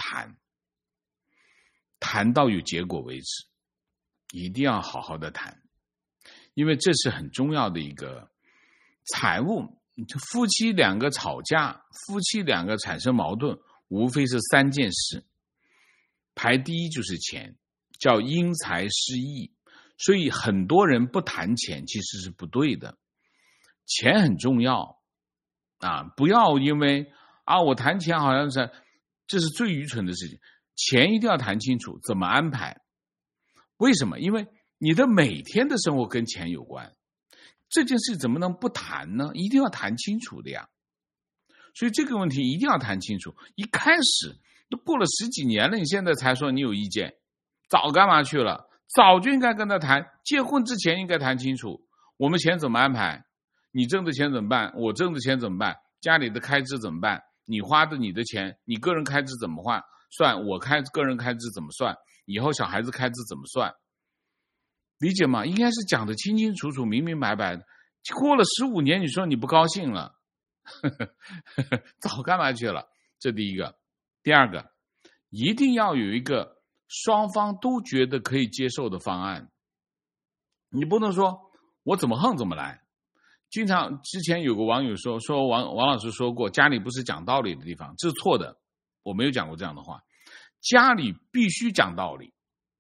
谈到有结果为止，一定要好好的谈，因为这是很重要的一个财务。夫妻两个吵架，夫妻两个产生矛盾，无非是3件事，排第一就是钱，叫因财失义。所以很多人不谈钱其实是不对的，钱很重要不要因为我谈钱好像是，这是最愚蠢的事情。钱一定要谈清楚，怎么安排？为什么？因为你的每天的生活跟钱有关，这件事怎么能不谈呢？一定要谈清楚的呀。所以这个问题一定要谈清楚。一开始都过了10几年了，你现在才说你有意见，早干嘛去了？早就应该跟他谈，结婚之前应该谈清楚，我们钱怎么安排？你挣的钱怎么办？我挣的钱怎么办？家里的开支怎么办？你花的你的钱，你个人开支怎么算？我个人开支怎么算？以后小孩子开支怎么算？理解吗？应该是讲得清清楚楚、明明白白的。过了15年，你说你不高兴了，早干嘛去了？这第一个。第二个，一定要有一个双方都觉得可以接受的方案。你不能说我怎么横怎么来。经常之前有个网友说王老师说过，家里不是讲道理的地方，这是错的。我没有讲过这样的话。家里必须讲道理，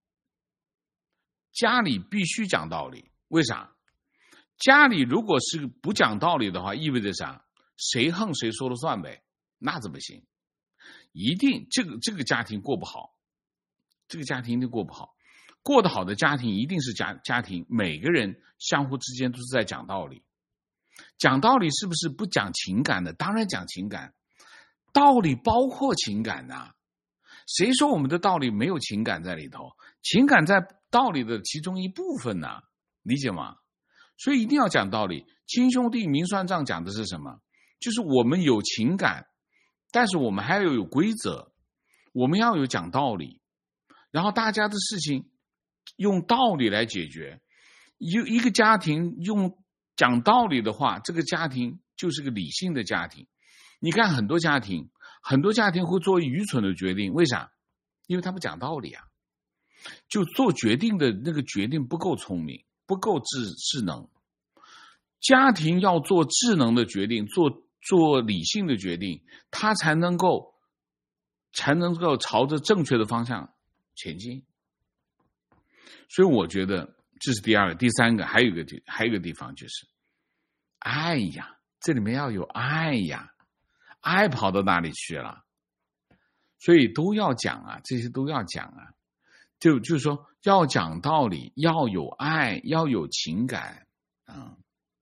家里必须讲道理。为啥？家里如果是不讲道理的话，意味着啥？谁横谁说了算呗，那怎么行？一定这个家庭过不好，这个家庭一定过不好。过得好的家庭一定是家庭每个人相互之间都是在讲道理。讲道理是不是不讲情感的？当然讲情感，道理包括情感谁说我们的道理没有情感在里头？情感在道理的其中一部分理解吗？所以一定要讲道理。亲兄弟明算账讲的是什么？就是我们有情感，但是我们还要有规则。 我们要有讲道理，然后大家的事情用道理来解决。一个家庭用讲道理的话，这个家庭就是个理性的家庭。你看很多家庭会做愚蠢的决定，为啥？因为他不讲道理啊，就做决定的那个决定不够聪明，不够智能。家庭要做智能的决定，做理性的决定，他才能够朝着正确的方向前进。所以我觉得这是第二个。第三个还有一个地方就是爱呀，这里面要有爱呀，爱跑到哪里去了？所以都要讲啊，这些都要讲啊，就是说要讲道理，要有爱，要有情感啊。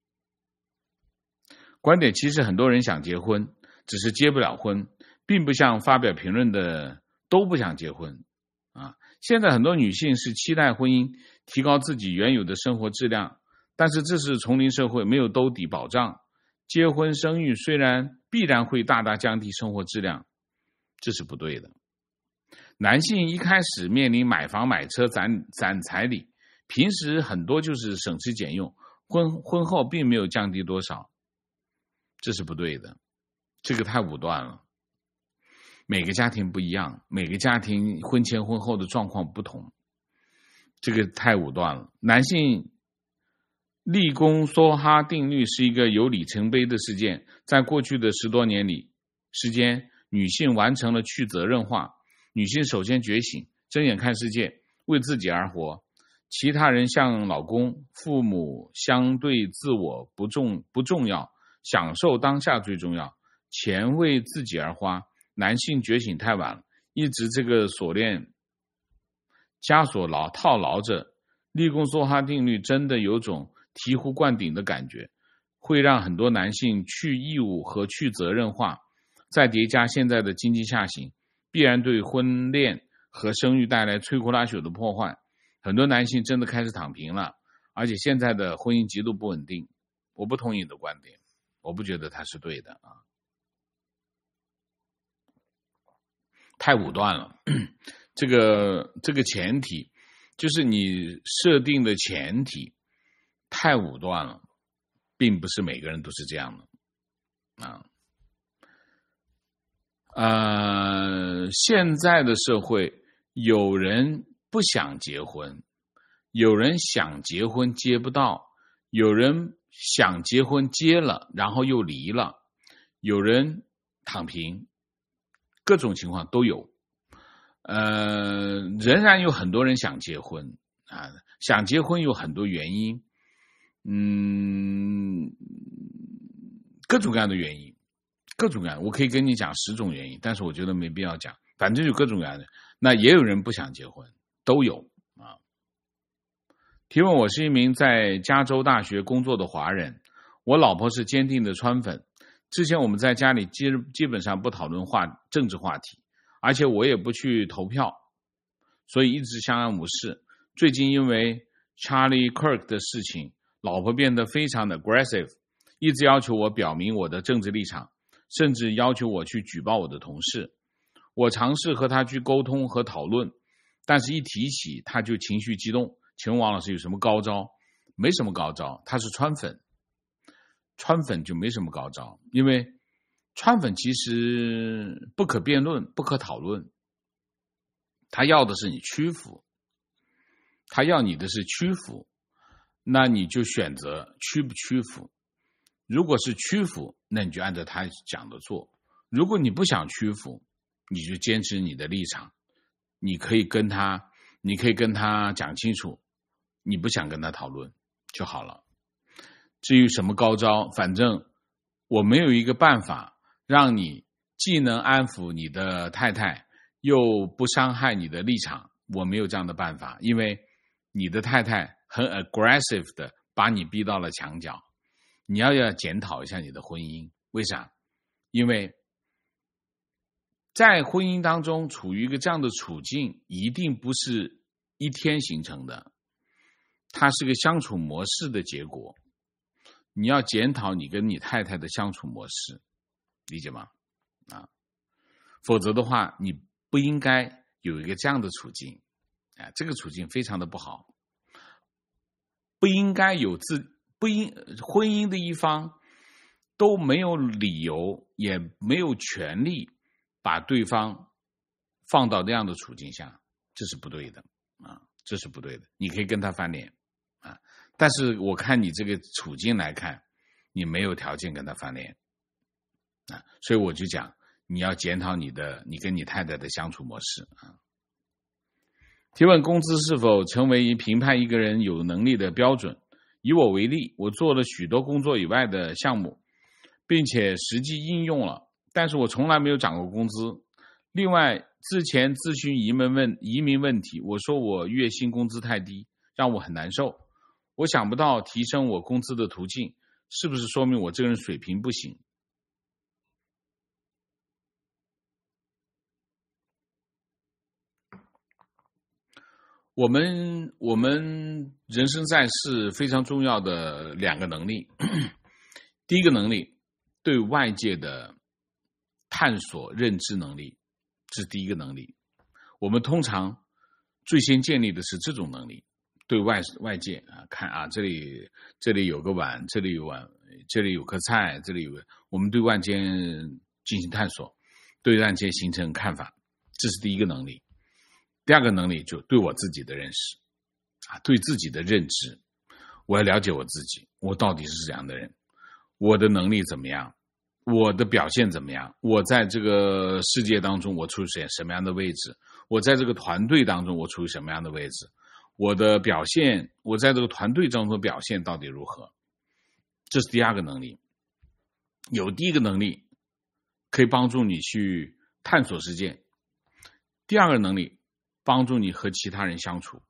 观点其实很多人想结婚，只是结不了婚，并不像发表评论的都不想结婚啊。现在很多女性是期待婚姻提高自己原有的生活质量，但是这是丛林社会，没有兜底保障。结婚生育虽然必然会大大降低生活质量，这是不对的。男性一开始面临买房买车攒彩礼，平时很多就是省吃俭用，婚后并没有降低多少，这是不对的，这个太武断了。每个家庭不一样，每个家庭婚前婚后的状况不同，这个太武断了。男性立功梭哈定律是一个有里程碑的事件，在过去的10多年里时间，女性完成了去责任化，女性首先觉醒，睁眼看世界，为自己而活，其他人像老公、父母相对自我不重要，享受当下最重要，钱为自己而花。男性觉醒太晚了，一直这个锁链枷锁套牢着。立功梭哈定律真的有种醍醐灌顶的感觉，会让很多男性去义务和去责任化，再叠加现在的经济下行，必然对婚恋和生育带来摧枯拉朽的破坏。很多男性真的开始躺平了，而且现在的婚姻极度不稳定。我不同意你的观点，我不觉得它是对的啊，太武断了。这个前提就是你设定的前提太武断了，并不是每个人都是这样的啊。现在的社会，有人不想结婚，有人想结婚接不到，有人想结婚接了然后又离了，有人躺平，各种情况都有。仍然有很多人想结婚啊，想结婚有很多原因，各种各样的原因，我可以跟你讲10种原因，但是我觉得没必要讲，反正有各种各样的。那也有人不想结婚，都有啊。提问：我是一名在加州大学工作的华人，我老婆是坚定的川粉。之前我们在家里基本上不讨论政治话题，而且我也不去投票，所以一直相安无事。最近因为 Charlie Kirk 的事情，老婆变得非常的 aggressive， 一直要求我表明我的政治立场，甚至要求我去举报我的同事。我尝试和他去沟通和讨论，但是一提起他就情绪激动。请问王老师有什么高招？没什么高招，他是川粉，川粉就没什么高招，因为川粉其实不可辩论，不可讨论，他要的是你屈服，他要你的是屈服，那你就选择屈不屈服。如果是屈服，那你就按照他讲的做；如果你不想屈服，你就坚持你的立场。你可以跟他讲清楚，你不想跟他讨论就好了。至于什么高招，反正我没有一个办法让你既能安抚你的太太，又不伤害你的立场，我没有这样的办法，因为你的太太很 aggressive 的把你逼到了墙角。你要检讨一下你的婚姻，为啥？因为在婚姻当中处于一个这样的处境，一定不是一天形成的，它是个相处模式的结果。你要检讨你跟你太太的相处模式，理解吗？否则的话，你不应该有一个这样的处境啊，这个处境非常的不好。不应该有婚姻的一方都没有理由也没有权利把对方放到那样的处境下，这是不对的啊，这是不对的。你可以跟他翻脸啊，但是我看你这个处境来看，你没有条件跟他翻脸啊，所以我就讲你要检讨你跟你太太的相处模式啊。提问：工资是否成为评判一个人有能力的标准？以我为例，我做了许多工作以外的项目，并且实际应用了，但是我从来没有涨过工资。另外，之前咨询移民问题，我说我月薪工资太低，让我很难受。我想不到提升我工资的途径，是不是说明我这个人水平不行？我们人生在世非常重要的两个能力，第一个能力，对外界的探索认知能力，这是第一个能力。我们通常最先建立的是这种能力，对外界啊，看啊，这里有个碗，这里有碗，这里有颗菜，这里有个，我们对外界进行探索，对外界形成看法，这是第一个能力。第二个能力就对我自己的认识啊，对自己的认知，我要了解我自己，我到底是这样的人，我的能力怎么样，我的表现怎么样，我在这个世界当中我处于什么样的位置，我在这个团队当中我处于什么样的位置，我的表现，我在这个团队当中的表现到底如何，这是第二个能力。有第一个能力可以帮助你去探索世界，第二个能力帮助你和其他人相处。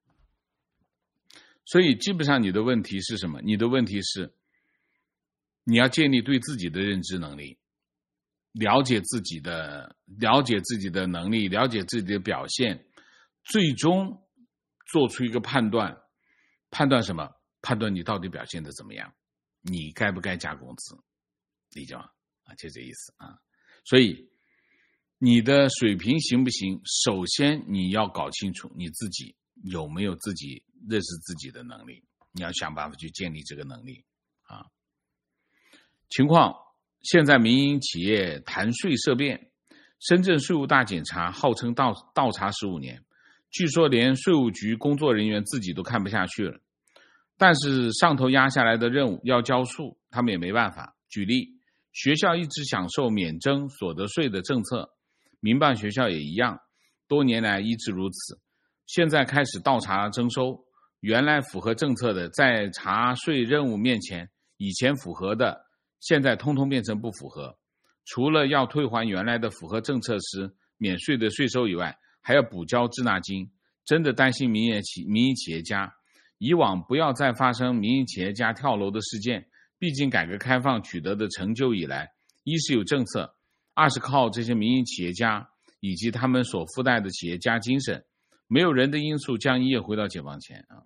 所以基本上你的问题是什么？你的问题是你要建立对自己的认知能力，了解自己的能力，了解自己的表现，最终做出一个判断。判断什么？判断你到底表现的怎么样，你该不该加工资，理解吗？啊，就这意思啊。所以你的水平行不行，首先你要搞清楚你自己有没有自己认识自己的能力，你要想办法去建立这个能力啊。情况，现在民营企业谈税色变，深圳税务大检查号称倒查15年，据说连税务局工作人员自己都看不下去了，但是上头压下来的任务要交数，他们也没办法。举例，学校一直享受免征所得税的政策，民办学校也一样，多年来一直如此。现在开始倒查征收，原来符合政策的，在查税任务面前，以前符合的，现在通通变成不符合。除了要退还原来的符合政策时免税的税收以外，还要补交滞纳金。真的担心民营企业家，以往不要再发生民营企业家跳楼的事件。毕竟改革开放取得的成就以来，一是有政策，二是靠这些民营企业家以及他们所附带的企业家精神，没有人的因素将一夜回到解放前啊。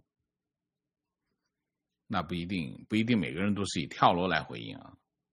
那不一定每个人都是以跳楼来回应啊。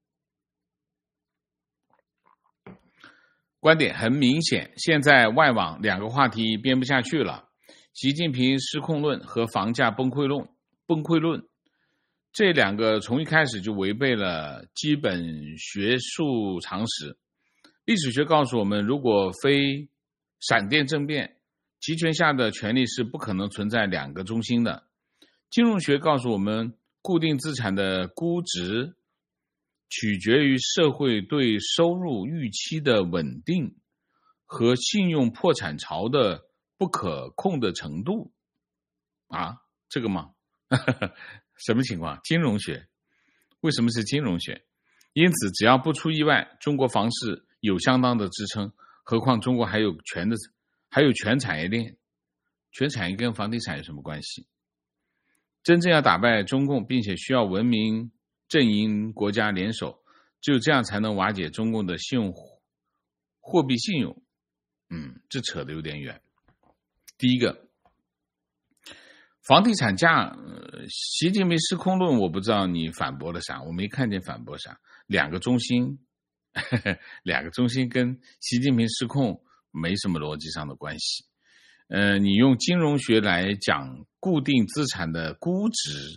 观点很明显，现在外网两个话题编不下去了，习近平失控论和房价崩溃论，这两个从一开始就违背了基本学术常识。历史学告诉我们，如果非闪电政变，集权下的权力是不可能存在两个中心的。金融学告诉我们，固定资产的估值取决于社会对收入预期的稳定和信用破产潮的不可控的程度。啊，这个吗？什么情况？金融学。为什么是金融学？因此只要不出意外，中国房市有相当的支撑，何况中国还有全产业链。全产业跟房地产有什么关系？真正要打败中共，并且需要文明阵营国家联手，只有这样才能瓦解中共的货币信用。这扯得有点远。第一个，房地产价，习近平失控论，我不知道你反驳了啥，我没看见反驳啥。两个中心跟习近平失控没什么逻辑上的关系。你用金融学来讲固定资产的估值，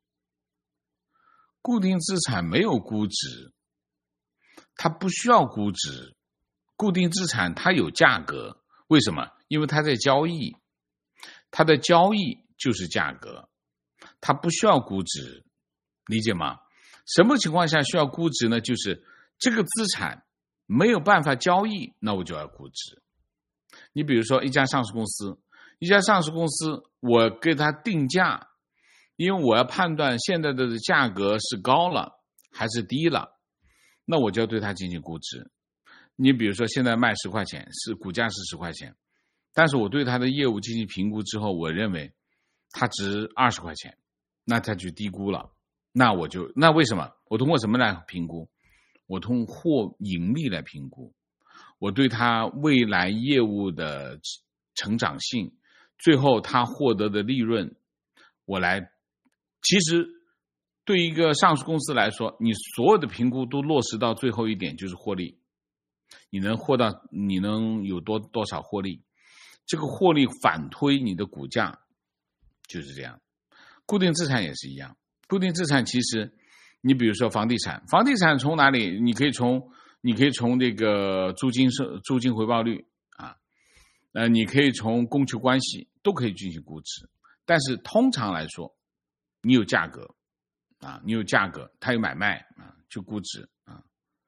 固定资产没有估值，它不需要估值。固定资产它有价格，为什么？因为它在交易，它的交易就是价格，它不需要估值，理解吗？什么情况下需要估值呢？就是这个资产没有办法交易，那我就要估值。你比如说一家上市公司，我给它定价，因为我要判断现在的价格是高了还是低了，那我就要对它进行估值。你比如说现在卖10块钱，股价是10块钱，但是我对它的业务进行评估之后，我认为它值20块钱，那它就低估了。那为什么？我通过什么来评估？我通过盈利来评估，我对它未来业务的成长性，最后它获得的利润，其实对一个上市公司来说，你所有的评估都落实到最后一点，就是获利。你能有多少获利？这个获利反推你的股价，就是这样。固定资产也是一样。固定资产其实，你比如说房地产从哪里？你可以从这个租金回报率啊，你可以从供求关系都可以进行估值。但是通常来说，你有价格，它有买卖啊，就估值啊。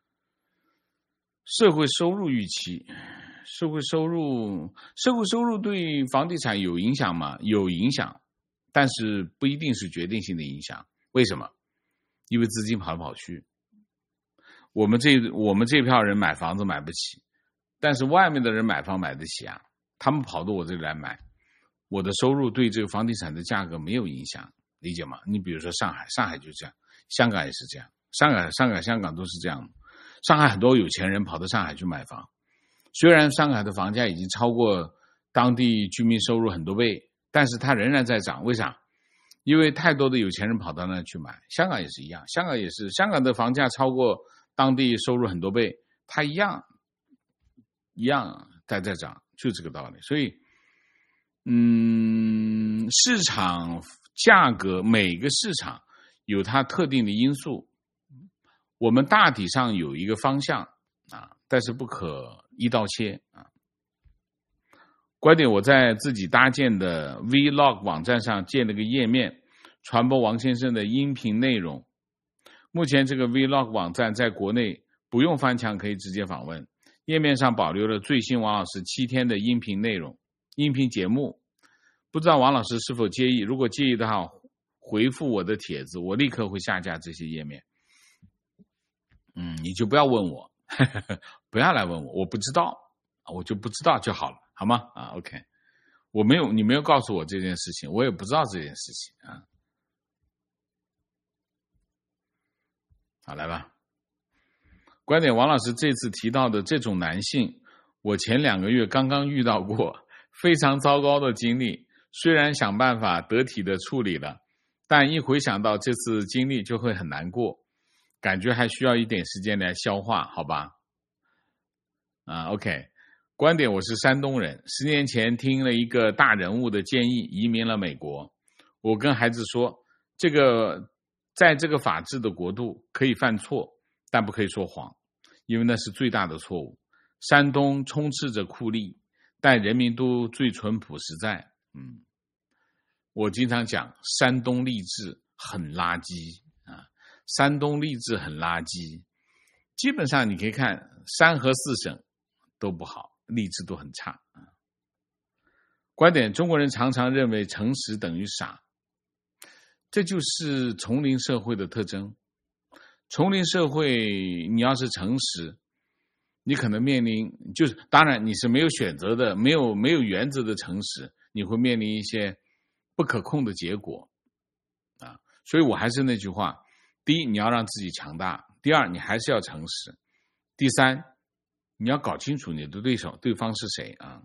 社会收入预期，社会收入对房地产有影响吗？有影响，但是不一定是决定性的影响。为什么？因为资金跑来跑去。我们这票人买房子买不起，但是外面的人买房买得起啊，他们跑到我这里来买，我的收入对这个房地产的价格没有影响，理解吗？你比如说上海就这样，香港也是这样，香港都是这样。上海很多有钱人跑到上海去买房，虽然上海的房价已经超过当地居民收入很多倍，但是它仍然在涨。为啥？因为太多的有钱人跑到那去买。香港也是一样，香港的房价超过当地收入很多倍，它一样在涨，就这个道理。所以市场价格，每个市场有它特定的因素，我们大体上有一个方向啊，但是不可一刀切啊。观点，我在自己搭建的 Vlog 网站上建了个页面，传播王先生的音频内容。目前这个 Vlog 网站在国内不用翻墙，可以直接访问。页面上保留了最新王老师7天的音频内容、音频节目。不知道王老师是否介意？如果介意的话，回复我的帖子，我立刻会下架这些页面。你就不要问我，不要来问我，我不知道，我就不知道就好了，好吗？OK， 你没有告诉我这件事情，我也不知道这件事情啊。好，来吧。观点，王老师这次提到的这种男性，我前2个月刚刚遇到过，非常糟糕的经历。虽然想办法得体的处理了，但一回想到这次经历就会很难过。感觉还需要一点时间来消化，好吧？OK， 观点，我是山东人，10年前听了一个大人物的建议，移民了美国。我跟孩子说，在这个法治的国度可以犯错，但不可以说谎，因为那是最大的错误。山东充斥着酷吏，但人民都最淳朴实在。我经常讲，山东励志很垃圾。山东励志很垃圾，基本上你可以看3和4省都不好，励志都很差。观点，中国人常常认为诚实等于傻，这就是丛林社会的特征。丛林社会，你要是诚实，你可能面临当然你是没有选择的，没有原则的诚实，你会面临一些不可控的结果啊。所以我还是那句话。第一，你要让自己强大；第二，你还是要诚实；第三，你要搞清楚你的对方是谁啊。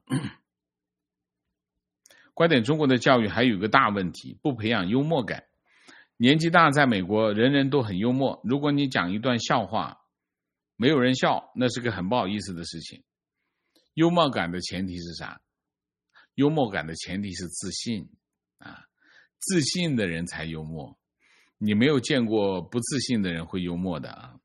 观点，中国的教育还有一个大问题，不培养幽默感。年纪大，在美国人人都很幽默，如果你讲一段笑话没有人笑，那是个很不好意思的事情。 幽默感的前提是啥？幽默感的前提是自信啊，自信的人才幽默。你没有见过不自信的人会幽默的啊。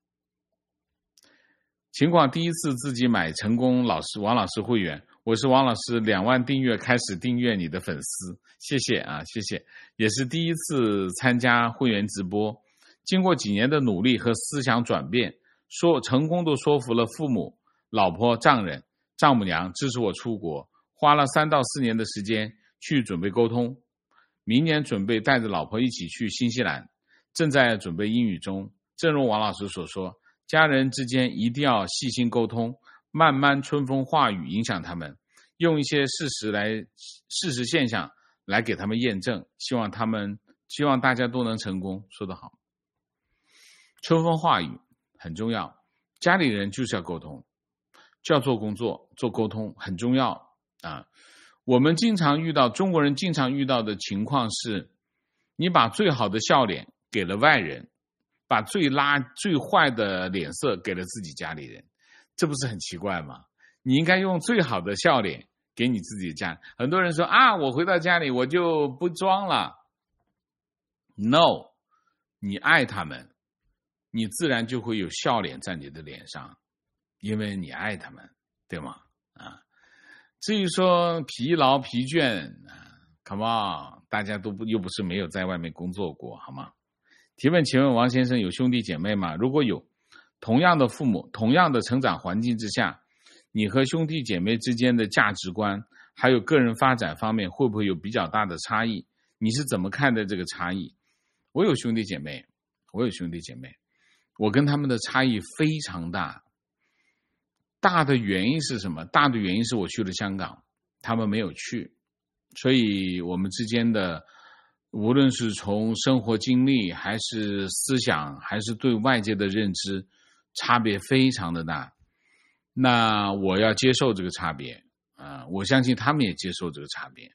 情况第一次自己买成功王老师会员，我是王老师2万订阅开始订阅你的粉丝，谢谢啊，谢谢。也是第一次参加会员直播，经过几年的努力和思想转变，成功地说服了父母、老婆、丈人、丈母娘支持我出国，花了3到4年的时间去准备沟通。明年准备带着老婆一起去新西兰，正在准备英语中。正如王老师所说，家人之间一定要细心沟通，慢慢春风化雨影响他们，用一些事实现象来给他们验证，希望大家都能成功。说得好，春风化雨很重要，家里人就是要沟通，就要做工作，做沟通很重要啊。我们中国人经常遇到的情况是，你把最好的笑脸给了外人，把最坏的脸色给了自己家里人，这不是很奇怪吗？你应该用最好的笑脸给你自己的家。很多人说啊，我回到家里我就不装了。No， 你爱他们，你自然就会有笑脸在你的脸上，因为你爱他们，对吗？啊。至于说疲劳疲倦 come on， 大家又不是没有在外面工作过，好吗？提问，请问王先生有兄弟姐妹吗？如果有，同样的父母，同样的成长环境之下，你和兄弟姐妹之间的价值观还有个人发展方面会不会有比较大的差异？你是怎么看待这个差异？我有兄弟姐妹，我跟他们的差异非常大。大的原因是什么？大的原因是我去了香港，他们没有去，所以我们之间的无论是从生活经历还是思想还是对外界的认知差别非常的大。那我要接受这个差别我相信他们也接受这个差别。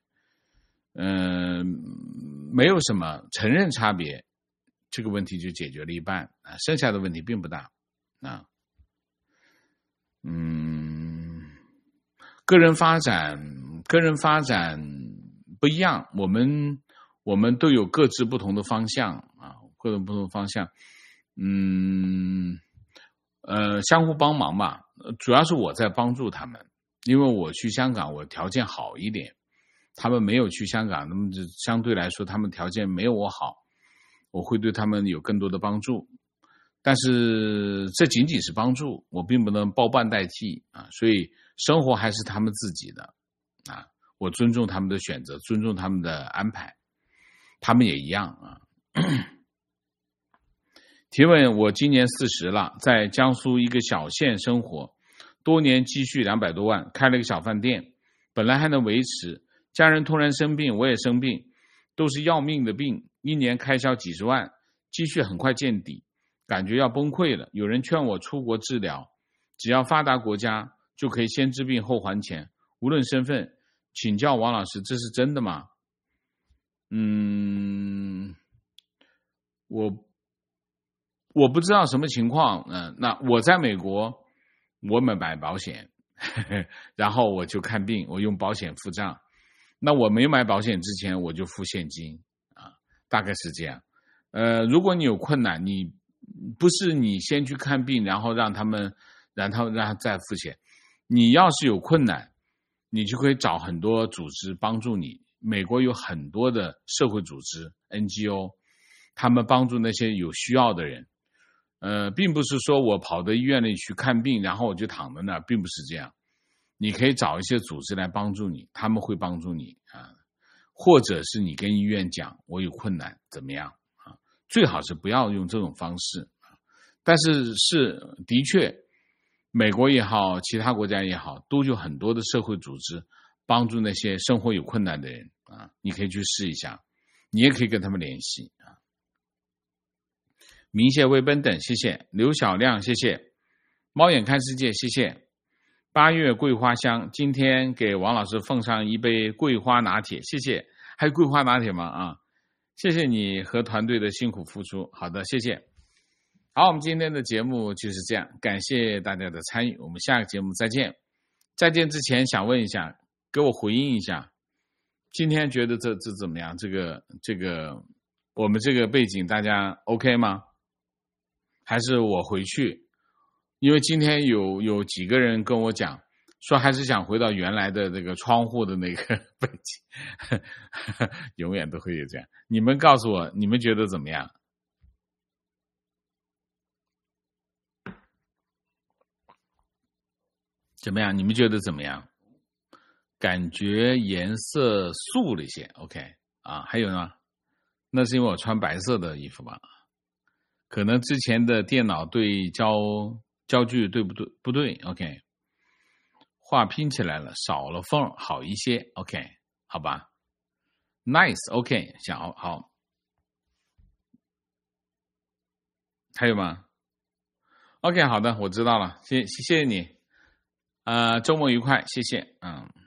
没有什么，承认差别这个问题就解决了一半剩下的问题并不大个人发展不一样，我们都有各自不同的方向各种不同的方向，相互帮忙吧，主要是我在帮助他们，因为我去香港我条件好一点，他们没有去香港，那么就相对来说他们条件没有我好，我会对他们有更多的帮助。但是这仅仅是帮助，我并不能包办代替所以生活还是他们自己的我尊重他们的选择，尊重他们的安排，他们也一样提问，我今年40了，在江苏一个小县生活，多年积蓄200多万，开了个小饭店，本来还能维持，家人突然生病，我也生病，都是要命的病，一年开销几十万，积蓄很快见底，感觉要崩溃了。有人劝我出国治疗，只要发达国家就可以先治病后还钱，无论身份。请教王老师，这是真的吗？我不知道什么情况那我在美国我买保险然后我就看病，我用保险付账。那我没买保险之前我就付现金大概是这样。如果你有困难，你不是你先去看病，然后让他再付钱。你要是有困难，你就可以找很多组织帮助你。美国有很多的社会组织 NGO， 他们帮助那些有需要的人。并不是说我跑到医院里去看病，然后我就躺在那儿，并不是这样。你可以找一些组织来帮助你，他们会帮助你或者是你跟医院讲我有困难怎么样最好是不要用这种方式但是的确美国也好，其他国家也好，都有很多的社会组织帮助那些生活有困难的人你可以去试一下，你也可以跟他们联系明谢微奔等谢谢，刘小亮谢谢，猫眼看世界谢谢，8月桂花香，今天给王老师奉上一杯桂花拿铁谢谢。还有桂花拿铁吗谢谢你和团队的辛苦付出。好的，谢谢。好，我们今天的节目就是这样，感谢大家的参与，我们下个节目再见。 再见之前想问一下，给我回应一下，今天觉得这怎么样？这个我们这个背景大家 OK 吗？还是我回去？因为今天有几个人跟我讲说还是想回到原来的这个窗户的那个背景，永远都会有这样。你们告诉我，你们觉得怎么样？怎么样？你们觉得怎么样？感觉颜色素了一些 ，OK 啊？还有呢？那是因为我穿白色的衣服吧？可能之前的电脑对焦距对不对？不对 ，OK。画拼起来了，少了缝，好一些 ，OK， 好吧 ，Nice，OK， 好，还有吗 ？OK， 好的，我知道了，谢谢你，周末愉快，谢谢，